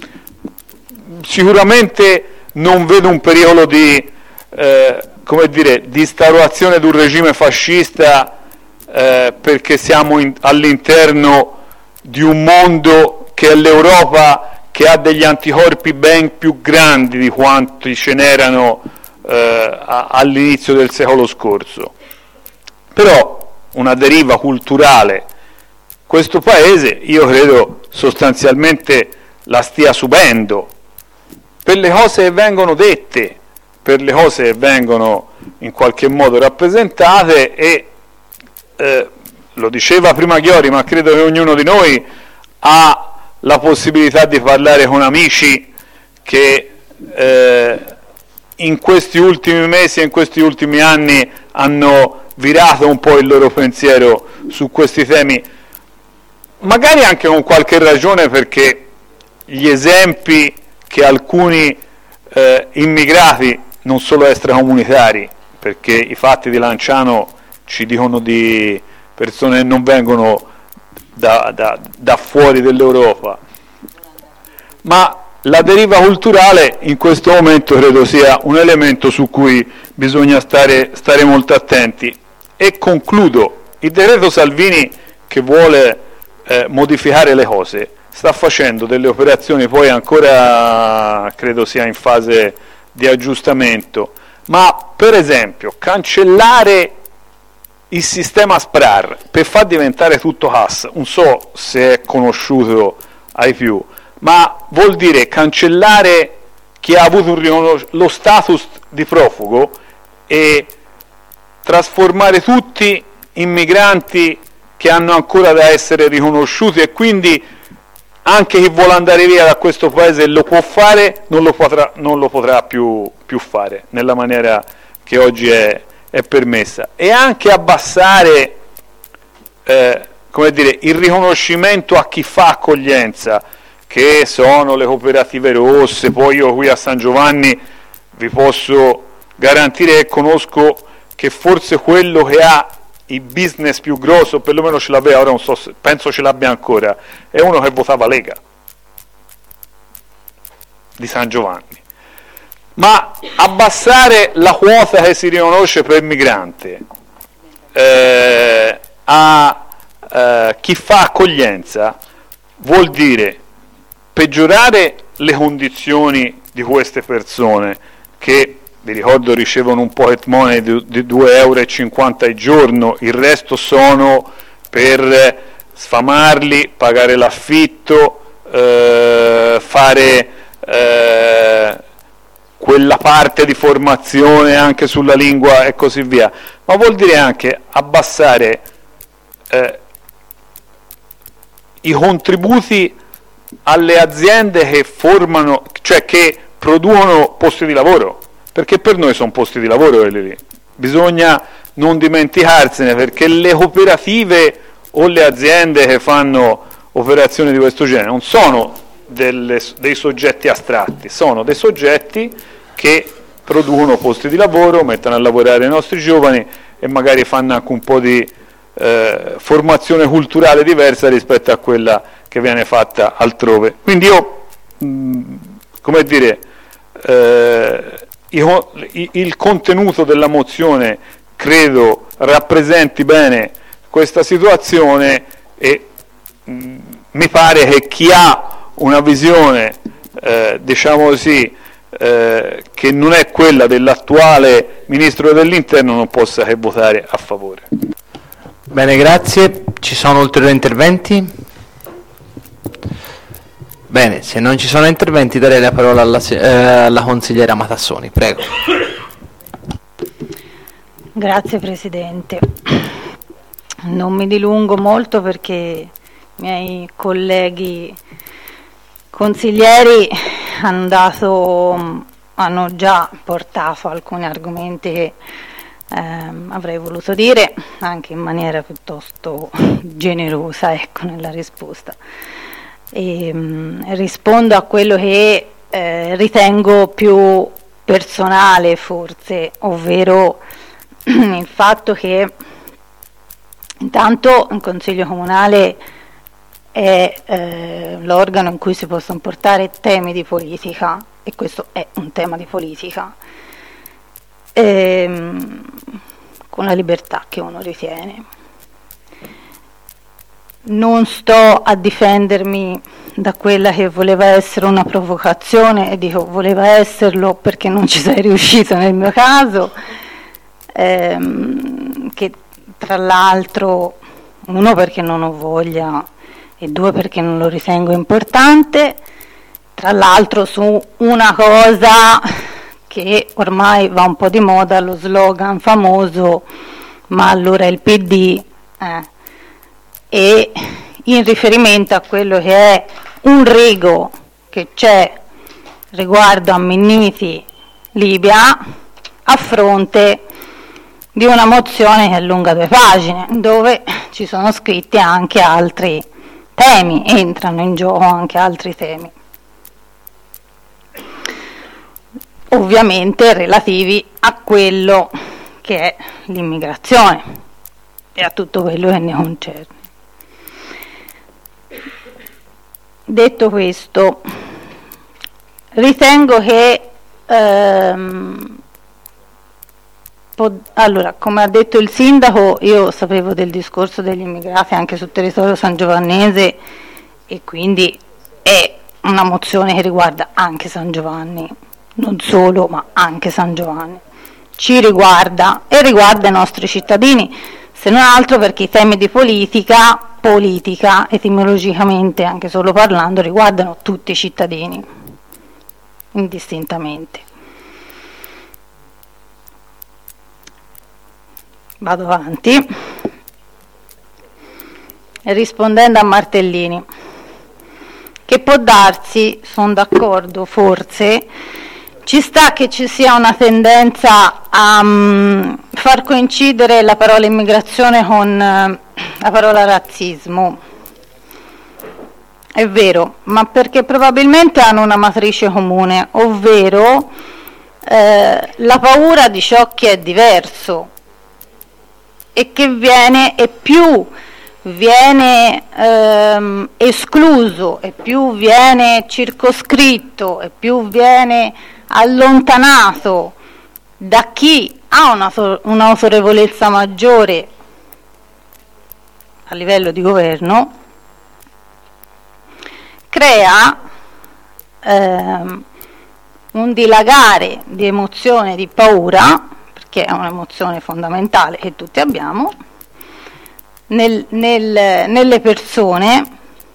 Sicuramente non vedo un pericolo di, eh, come dire, di instaurazione di un regime fascista eh, perché siamo in, all'interno di un mondo che è l'Europa, che ha degli anticorpi ben più grandi di quanti ce n'erano eh, all'inizio del secolo scorso. Però una deriva culturale, questo paese io credo sostanzialmente la stia subendo, per le cose che vengono dette, per le cose che vengono in qualche modo rappresentate, e eh, lo diceva prima Ghiori, ma credo che ognuno di noi ha la possibilità di parlare con amici che eh, in questi ultimi mesi e in questi ultimi anni hanno virato un po' il loro pensiero su questi temi, magari anche con qualche ragione, perché gli esempi che alcuni eh, immigrati, non solo extracomunitari, perché i fatti di Lanciano ci dicono di persone che non vengono da, da, da fuori dell'Europa, ma la deriva culturale in questo momento credo sia un elemento su cui bisogna stare, stare molto attenti. E concludo, il decreto Salvini che vuole eh, modificare le cose sta facendo delle operazioni, poi ancora credo sia in fase di aggiustamento, ma per esempio cancellare il sistema SPRAR per far diventare tutto C A S, non so se è conosciuto ai più, ma vuol dire cancellare chi ha avuto un lo status di profugo e trasformare tutti in migranti che hanno ancora da essere riconosciuti, e quindi anche chi vuole andare via da questo paese lo può fare, non lo potrà, non lo potrà più, più fare nella maniera che oggi è, è permessa, e anche abbassare eh, come dire, il riconoscimento a chi fa accoglienza, che sono le cooperative rosse. Poi io qui a San Giovanni vi posso garantire che conosco che forse quello che ha il business più grosso, perlomeno ce l'aveva, ora non so, penso ce l'abbia ancora, è uno che votava Lega di San Giovanni. Ma abbassare la quota che si riconosce per migrante eh, a eh, chi fa accoglienza vuol dire peggiorare le condizioni di queste persone che, vi ricordo, ricevono un pocket money di, di due euro e cinquanta al giorno, il resto sono per sfamarli, pagare l'affitto, eh, fare eh, quella parte di formazione anche sulla lingua e così via, ma vuol dire anche abbassare eh, i contributi alle aziende che formano, cioè che producono posti di lavoro, perché per noi sono posti di lavoro quelli lì. Bisogna non dimenticarsene, perché le cooperative o le aziende che fanno operazioni di questo genere non sono delle, dei soggetti astratti, sono dei soggetti che producono posti di lavoro, mettono a lavorare i nostri giovani e magari fanno anche un po' di eh, formazione culturale diversa rispetto a quella che viene fatta altrove. Quindi io, mh, come dire, eh, io, il contenuto della mozione credo rappresenti bene questa situazione, e mh, mi pare che chi ha una visione, eh, diciamo così, eh, che non è quella dell'attuale Ministro dell'Interno non possa che votare a favore. Bene, grazie. Ci sono ulteriori interventi? Bene, se non ci sono interventi darei la parola alla, eh, alla consigliera Matassoni, prego. Grazie Presidente. Non mi dilungo molto perché i miei colleghi consiglieri hanno, dato, hanno già portato alcuni argomenti che ehm, avrei voluto dire, anche in maniera piuttosto generosa, ecco, nella risposta. E, mh, rispondo a quello che eh, ritengo più personale forse, ovvero il fatto che intanto il Consiglio Comunale è eh, l'organo in cui si possono portare temi di politica, e questo è un tema di politica, ehm, con la libertà che uno ritiene. Non sto a difendermi da quella che voleva essere una provocazione, e dico voleva esserlo perché non ci sei riuscito nel mio caso, ehm, che tra l'altro, uno perché non ho voglia e due perché non lo ritengo importante, tra l'altro su una cosa che ormai va un po' di moda, lo slogan famoso "ma allora il P D", eh, e in riferimento a quello che è un rigo che c'è riguardo a Minniti Libia, a fronte di una mozione che è lunga due pagine, dove ci sono scritti anche altri temi, entrano in gioco anche altri temi, ovviamente relativi a quello che è l'immigrazione e a tutto quello che ne concerne. Detto questo, ritengo che ehm, allora, come ha detto il sindaco, io sapevo del discorso degli immigrati anche sul territorio sangiovannese, e quindi è una mozione che riguarda anche San Giovanni, non solo, ma anche San Giovanni. Ci riguarda e riguarda i nostri cittadini, se non altro perché i temi di politica, politica etimologicamente, anche solo parlando, riguardano tutti i cittadini, indistintamente. Vado avanti, rispondendo a Martellini, che può darsi, sono d'accordo, forse ci sta che ci sia una tendenza a um, far coincidere la parola immigrazione con uh, la parola razzismo. È vero, ma perché probabilmente hanno una matrice comune, ovvero eh, la paura di ciò che è diverso e che viene e più viene ehm, escluso e più viene circoscritto e più viene allontanato da chi ha una, un'autorevolezza maggiore a livello di governo, crea ehm, un dilagare di emozione, di paura, che è un'emozione fondamentale che tutti abbiamo, nel, nel, nelle persone,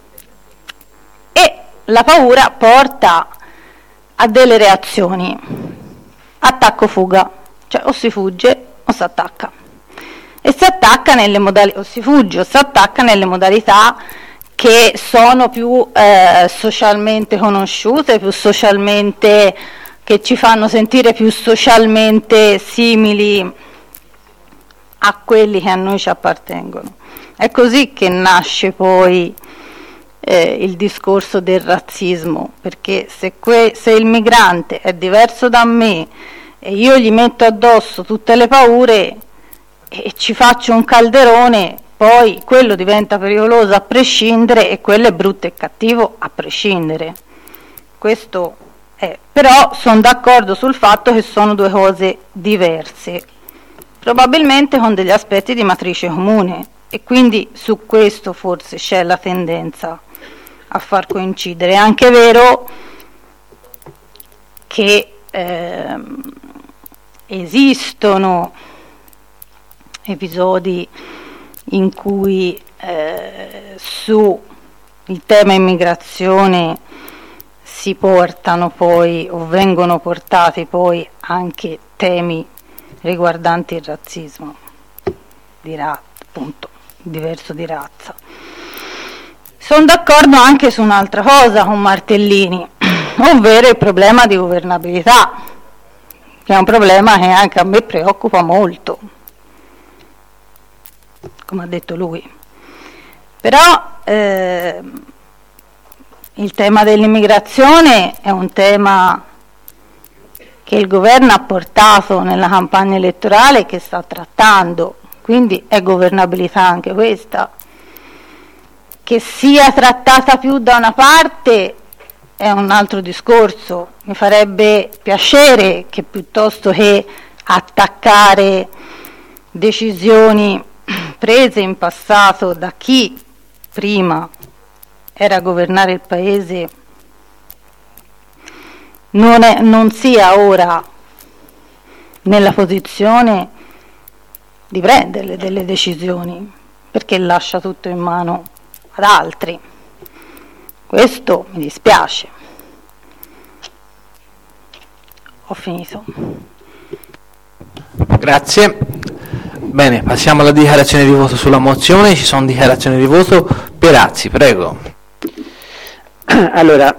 e la paura porta a delle reazioni, attacco-fuga, cioè o si fugge o si attacca, e si attacca nelle modalità, o si fugge o si attacca nelle modalità che sono più eh, socialmente conosciute, più socialmente, che ci fanno sentire più socialmente simili a quelli che a noi ci appartengono. È così che nasce poi eh, il discorso del razzismo, perché se, que- se il migrante è diverso da me e io gli metto addosso tutte le paure e ci faccio un calderone, poi quello diventa pericoloso a prescindere e quello è brutto e cattivo a prescindere. Questo Eh, però sono d'accordo sul fatto che sono due cose diverse, probabilmente con degli aspetti di matrice comune, e quindi su questo forse c'è la tendenza a far coincidere. È anche vero che ehm, esistono episodi in cui eh, su il tema immigrazione si portano poi o vengono portati poi anche temi riguardanti il razzismo di razza, appunto, diverso di razza. Sono d'accordo anche su un'altra cosa con Martellini, ovvero il problema di governabilità, che è un problema che anche a me preoccupa molto, come ha detto lui. Però eh, il tema dell'immigrazione è un tema che il governo ha portato nella campagna elettorale e che sta trattando, quindi è governabilità anche questa. Che sia trattata più da una parte è un altro discorso, mi farebbe piacere che piuttosto che attaccare decisioni prese in passato da chi prima era a governare il paese non, è, non sia ora nella posizione di prendere delle decisioni, perché lascia tutto in mano ad altri. Questo mi dispiace. Ho finito. Grazie. Bene, passiamo alla dichiarazione di voto sulla mozione. Ci sono dichiarazioni di voto. Perazzi, prego. Allora,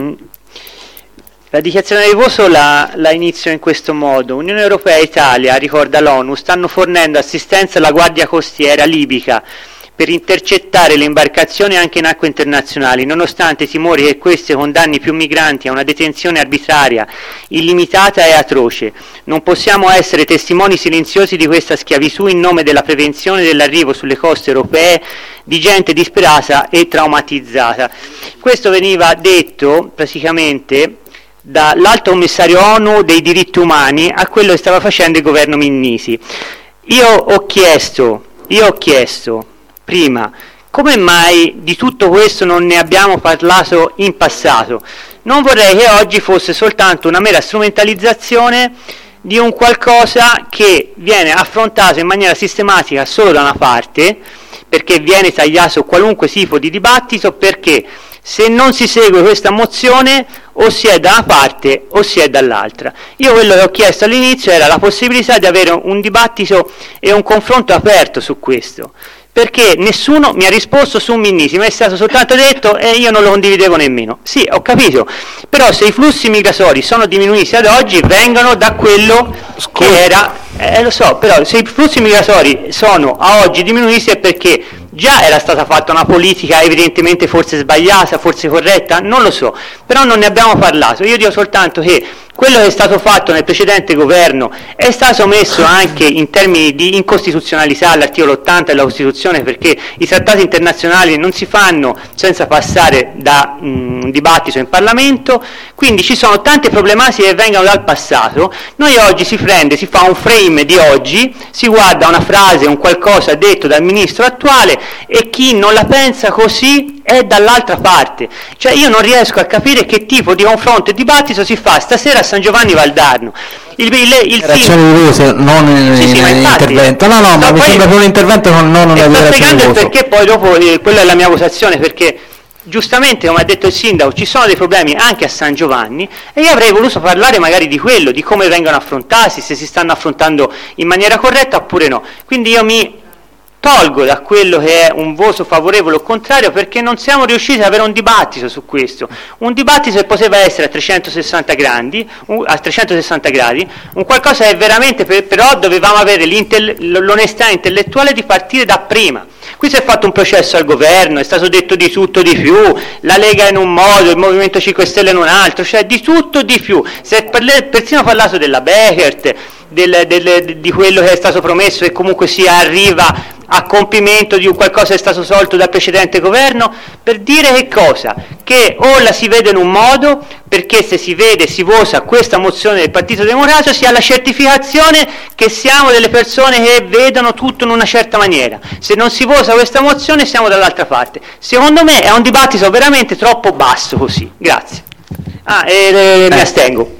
la dichiarazione di voto la, la inizio in questo modo. Unione Europea e Italia, ricorda l'ONU, stanno fornendo assistenza alla Guardia Costiera libica per intercettare le imbarcazioni anche in acque internazionali, nonostante i timori che queste condanni più migranti a una detenzione arbitraria, illimitata e atroce. Non possiamo essere testimoni silenziosi di questa schiavitù in nome della prevenzione dell'arrivo sulle coste europee di gente disperata e traumatizzata. Questo veniva detto praticamente dall'Alto Commissario ONU dei diritti umani a quello che stava facendo il governo Minnisi. Io ho chiesto, io ho chiesto prima, come mai di tutto questo non ne abbiamo parlato in passato? Non vorrei che oggi fosse soltanto una mera strumentalizzazione di un qualcosa che viene affrontato in maniera sistematica solo da una parte, perché viene tagliato qualunque tipo di dibattito, perché se non si segue questa mozione o si è da una parte o si è dall'altra. Io quello che ho chiesto all'inizio era la possibilità di avere un dibattito e un confronto aperto su questo, perché nessuno mi ha risposto su Minnisi, mi è stato soltanto detto e io non lo condividevo nemmeno. Sì, ho capito, però se i flussi migratori sono diminuiti ad oggi vengono da quello Scusa. che era, eh, lo so, però se i flussi migratori sono a oggi diminuiti è perché già era stata fatta una politica evidentemente forse sbagliata, forse corretta, non lo so, però non ne abbiamo parlato. Io dico soltanto che quello che è stato fatto nel precedente governo è stato messo anche in termini di incostituzionalità all'articolo ottanta della Costituzione, perché i trattati internazionali non si fanno senza passare da un um, dibattito in Parlamento, quindi ci sono tante problematiche che vengono dal passato. Noi oggi si prende, si fa un frame di oggi, si guarda una frase, un qualcosa detto dal ministro attuale e chi non la pensa così è dall'altra parte. Cioè io non riesco a capire che tipo di confronto e dibattito si fa stasera a San Giovanni Valdarno. Il, il, il dichiarazione di voto, non in, sì, sì, in, in intervento. No, no, no, ma mi sembra più un intervento con non una dichiarazione di voto. Perché poi dopo eh, quella è la mia votazione, perché giustamente, come ha detto il sindaco, ci sono dei problemi anche a San Giovanni e io avrei voluto parlare magari di quello, di come vengono affrontati, se si stanno affrontando in maniera corretta oppure no. Quindi io mi tolgo da quello che è un voto favorevole o contrario, perché non siamo riusciti ad avere un dibattito su questo, un dibattito che poteva essere a trecentosessanta gradi, a trecentosessanta gradi, un qualcosa che veramente per, però dovevamo avere l'onestà intellettuale di partire da prima. Qui si è fatto un processo al governo, è stato detto di tutto di più, la Lega in un modo, il Movimento cinque Stelle in un altro, cioè di tutto di più. Si è persino parlato della Bekaert, del, del, di quello che è stato promesso e comunque si arriva a compimento di un qualcosa che è stato tolto dal precedente governo, per dire che cosa? Che o la si vede in un modo, perché se si vede, si vota questa mozione del Partito Democratico, si ha la certificazione che siamo delle persone che vedono tutto in una certa maniera. Se non si vota questa mozione siamo dall'altra parte. Secondo me è un dibattito veramente troppo basso così. Grazie. Ah, e eh, mi astengo.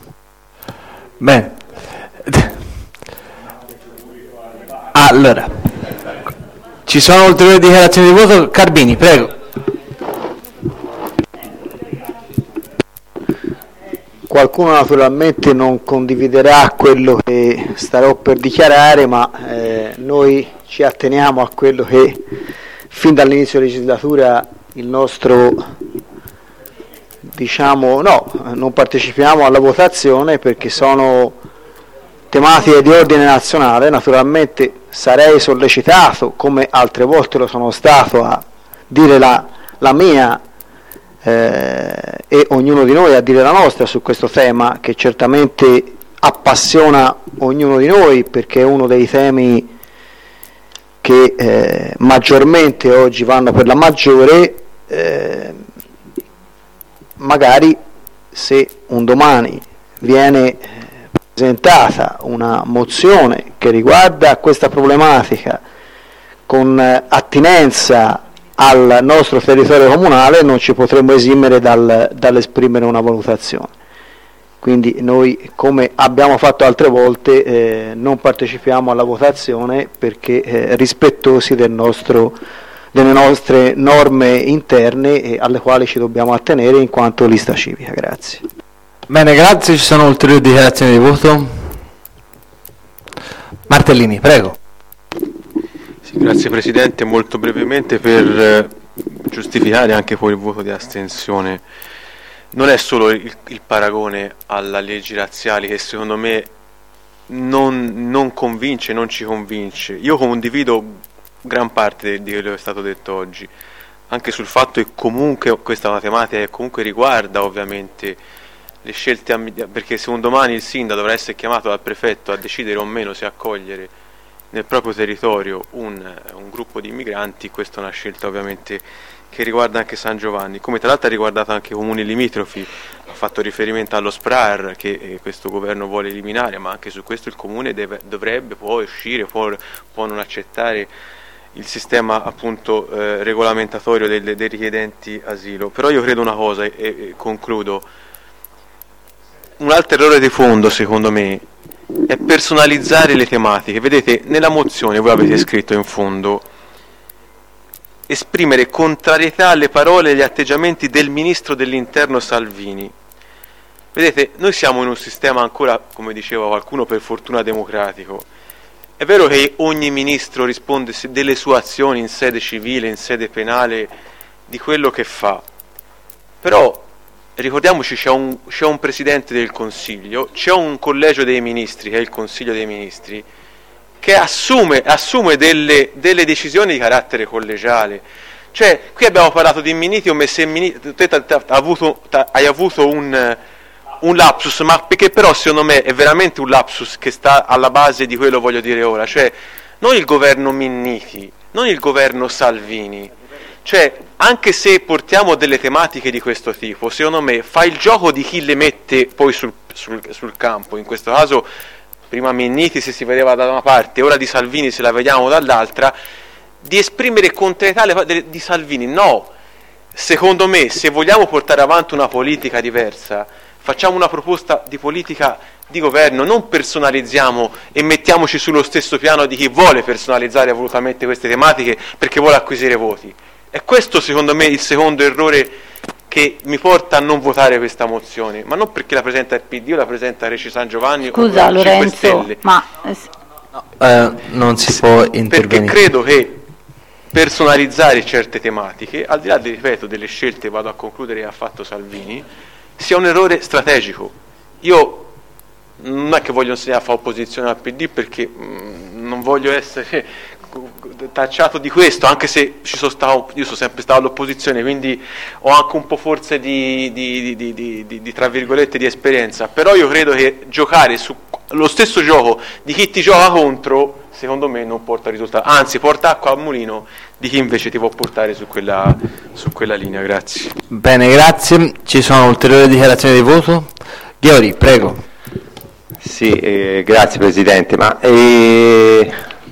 Bene. Allora, ci sono ulteriori dichiarazioni di voto? Carbini, prego. Qualcuno naturalmente non condividerà quello che starò per dichiarare, ma eh, noi ci atteniamo a quello che fin dall'inizio legislatura il nostro, diciamo, no, non partecipiamo alla votazione perché sono tematiche di ordine nazionale. Naturalmente sarei sollecitato, come altre volte lo sono stato, a dire la, la mia eh, e ognuno di noi a dire la nostra su questo tema che certamente appassiona ognuno di noi, perché è uno dei temi che eh, maggiormente oggi vanno per la maggiore. eh, magari se un domani viene presentata una mozione che riguarda questa problematica con attinenza al nostro territorio comunale, non ci potremo esimere dal, dall'esprimere una valutazione. Quindi noi, come abbiamo fatto altre volte, eh, non partecipiamo alla votazione perché eh, rispettosi del nostro, delle nostre norme interne eh, alle quali ci dobbiamo attenere in quanto lista civica. Grazie. Bene, grazie. Ci sono ulteriori dichiarazioni di voto? Martellini, prego. Sì, grazie Presidente, molto brevemente per eh, giustificare anche poi il voto di astensione. Non è solo il, il paragone alla leggi razziali che secondo me non, non convince, non ci convince. Io condivido gran parte di quello che è stato detto oggi, anche sul fatto che comunque questa matematica che comunque riguarda ovviamente le scelte, perché se un domani il sindaco dovrà essere chiamato dal prefetto a decidere o meno se accogliere nel proprio territorio un, un gruppo di immigranti, questa è una scelta ovviamente che riguarda anche San Giovanni, come tra l'altro ha riguardato anche i comuni limitrofi. Ha fatto riferimento allo S P R A R che eh, questo governo vuole eliminare, ma anche su questo il comune deve, dovrebbe, può uscire, può, può non accettare il sistema appunto eh, regolamentatorio dei, dei richiedenti asilo. Però io credo una cosa e, e concludo: un altro errore di fondo secondo me è personalizzare le tematiche. Vedete, nella mozione voi avete scritto in fondo esprimere contrarietà alle parole e agli atteggiamenti del ministro dell'interno Salvini. Vedete, noi siamo in un sistema ancora, come diceva qualcuno, per fortuna democratico. È vero che ogni ministro risponde delle sue azioni in sede civile, in sede penale, di quello che fa, però ricordiamoci c'è un, c'è un Presidente del Consiglio, c'è un collegio dei ministri, che è il Consiglio dei Ministri, che assume, assume delle, delle decisioni di carattere collegiale. Cioè, qui abbiamo parlato di immunity, ho messo immunity, te hai avuto, hai avuto un, un lapsus, ma perché però secondo me è veramente un lapsus che sta alla base di quello che voglio dire ora. Cioè, non il governo Minniti, non il governo Salvini. Cioè, anche se portiamo delle tematiche di questo tipo, secondo me fa il gioco di chi le mette poi sul, sul, sul campo. In questo caso prima Minniti se si vedeva da una parte, ora di Salvini se la vediamo dall'altra, di esprimere contrarietà di Salvini. No, secondo me se vogliamo portare avanti una politica diversa, facciamo una proposta di politica di governo, non personalizziamo e mettiamoci sullo stesso piano di chi vuole personalizzare volutamente queste tematiche perché vuole acquisire voti. E questo secondo me il secondo errore che mi porta a non votare questa mozione, ma non perché la presenta il P D o la presenta Reci San Giovanni. Scusa o Lorenzo, Stelle. ma no, eh, non si può intervenire. Perché credo che personalizzare certe tematiche, al di là, ripeto, delle scelte, vado a concludere, che ha fatto Salvini, sia un errore strategico. Io non è che voglio insegnare a fare opposizione al P D perché mh, non voglio essere tacciato di questo, anche se ci sono stato, io sono sempre stato all'opposizione, quindi ho anche un po' forse di, di, di, di, di, di tra virgolette di esperienza, però io credo che giocare su lo stesso gioco di chi ti gioca contro, secondo me non porta risultati, anzi porta acqua al mulino di chi invece ti può portare su quella, su quella linea. Grazie. Bene, grazie. Ci sono ulteriori dichiarazioni di voto? Ghiori, prego. Sì, eh, grazie Presidente, ma eh,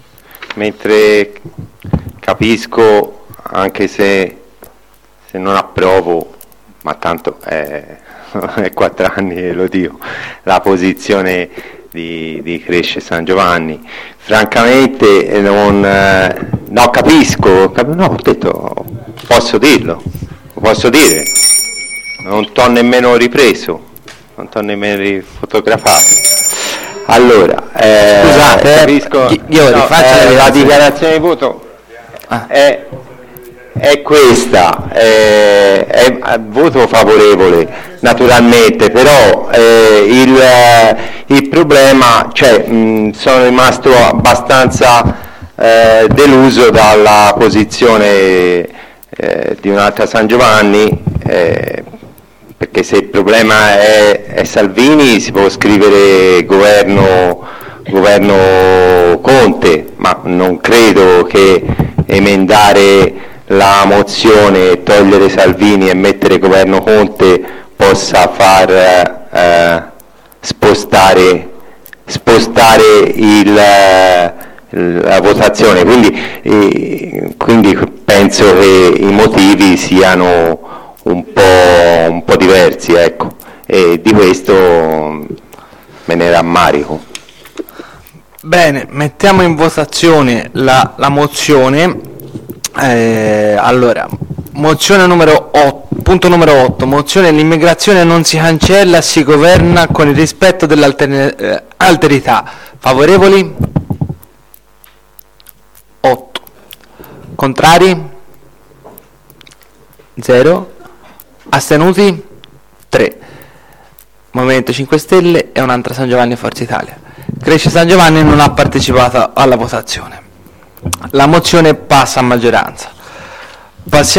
mentre capisco, anche se, se non approvo, ma tanto è, è quattro anni che lo dico, la posizione di, di Cresce San Giovanni, francamente non, no, capisco, cap- no, ho detto, posso dirlo, posso dire, non t'ho nemmeno ripreso, non t'ho nemmeno fotografato. Allora, eh, scusate, capisco, io no, eh, la dichiarazione di voto ah. è, è questa, è, è voto favorevole naturalmente, però eh, il, il problema, cioè mh, sono rimasto abbastanza eh, deluso dalla posizione eh, di un'altra San Giovanni eh, perché se il problema è, è Salvini si può scrivere governo, governo Conte, ma non credo che emendare la mozione e togliere Salvini e mettere governo Conte possa far eh, spostare, spostare il, la votazione, quindi, eh, quindi penso che i motivi siano un po', un po' diversi, ecco, e di questo me ne rammarico. Bene, mettiamo in votazione la, la mozione. Eh, allora, mozione numero otto, punto numero otto, mozione: l'immigrazione non si cancella, si governa con il rispetto dell'alterità. Favorevoli? otto. Contrari? zero. Astenuti? tre. Movimento cinque Stelle e un'altra San Giovanni Forza Italia. Cresce San Giovanni non ha partecipato alla votazione. La mozione passa a maggioranza. Passiamo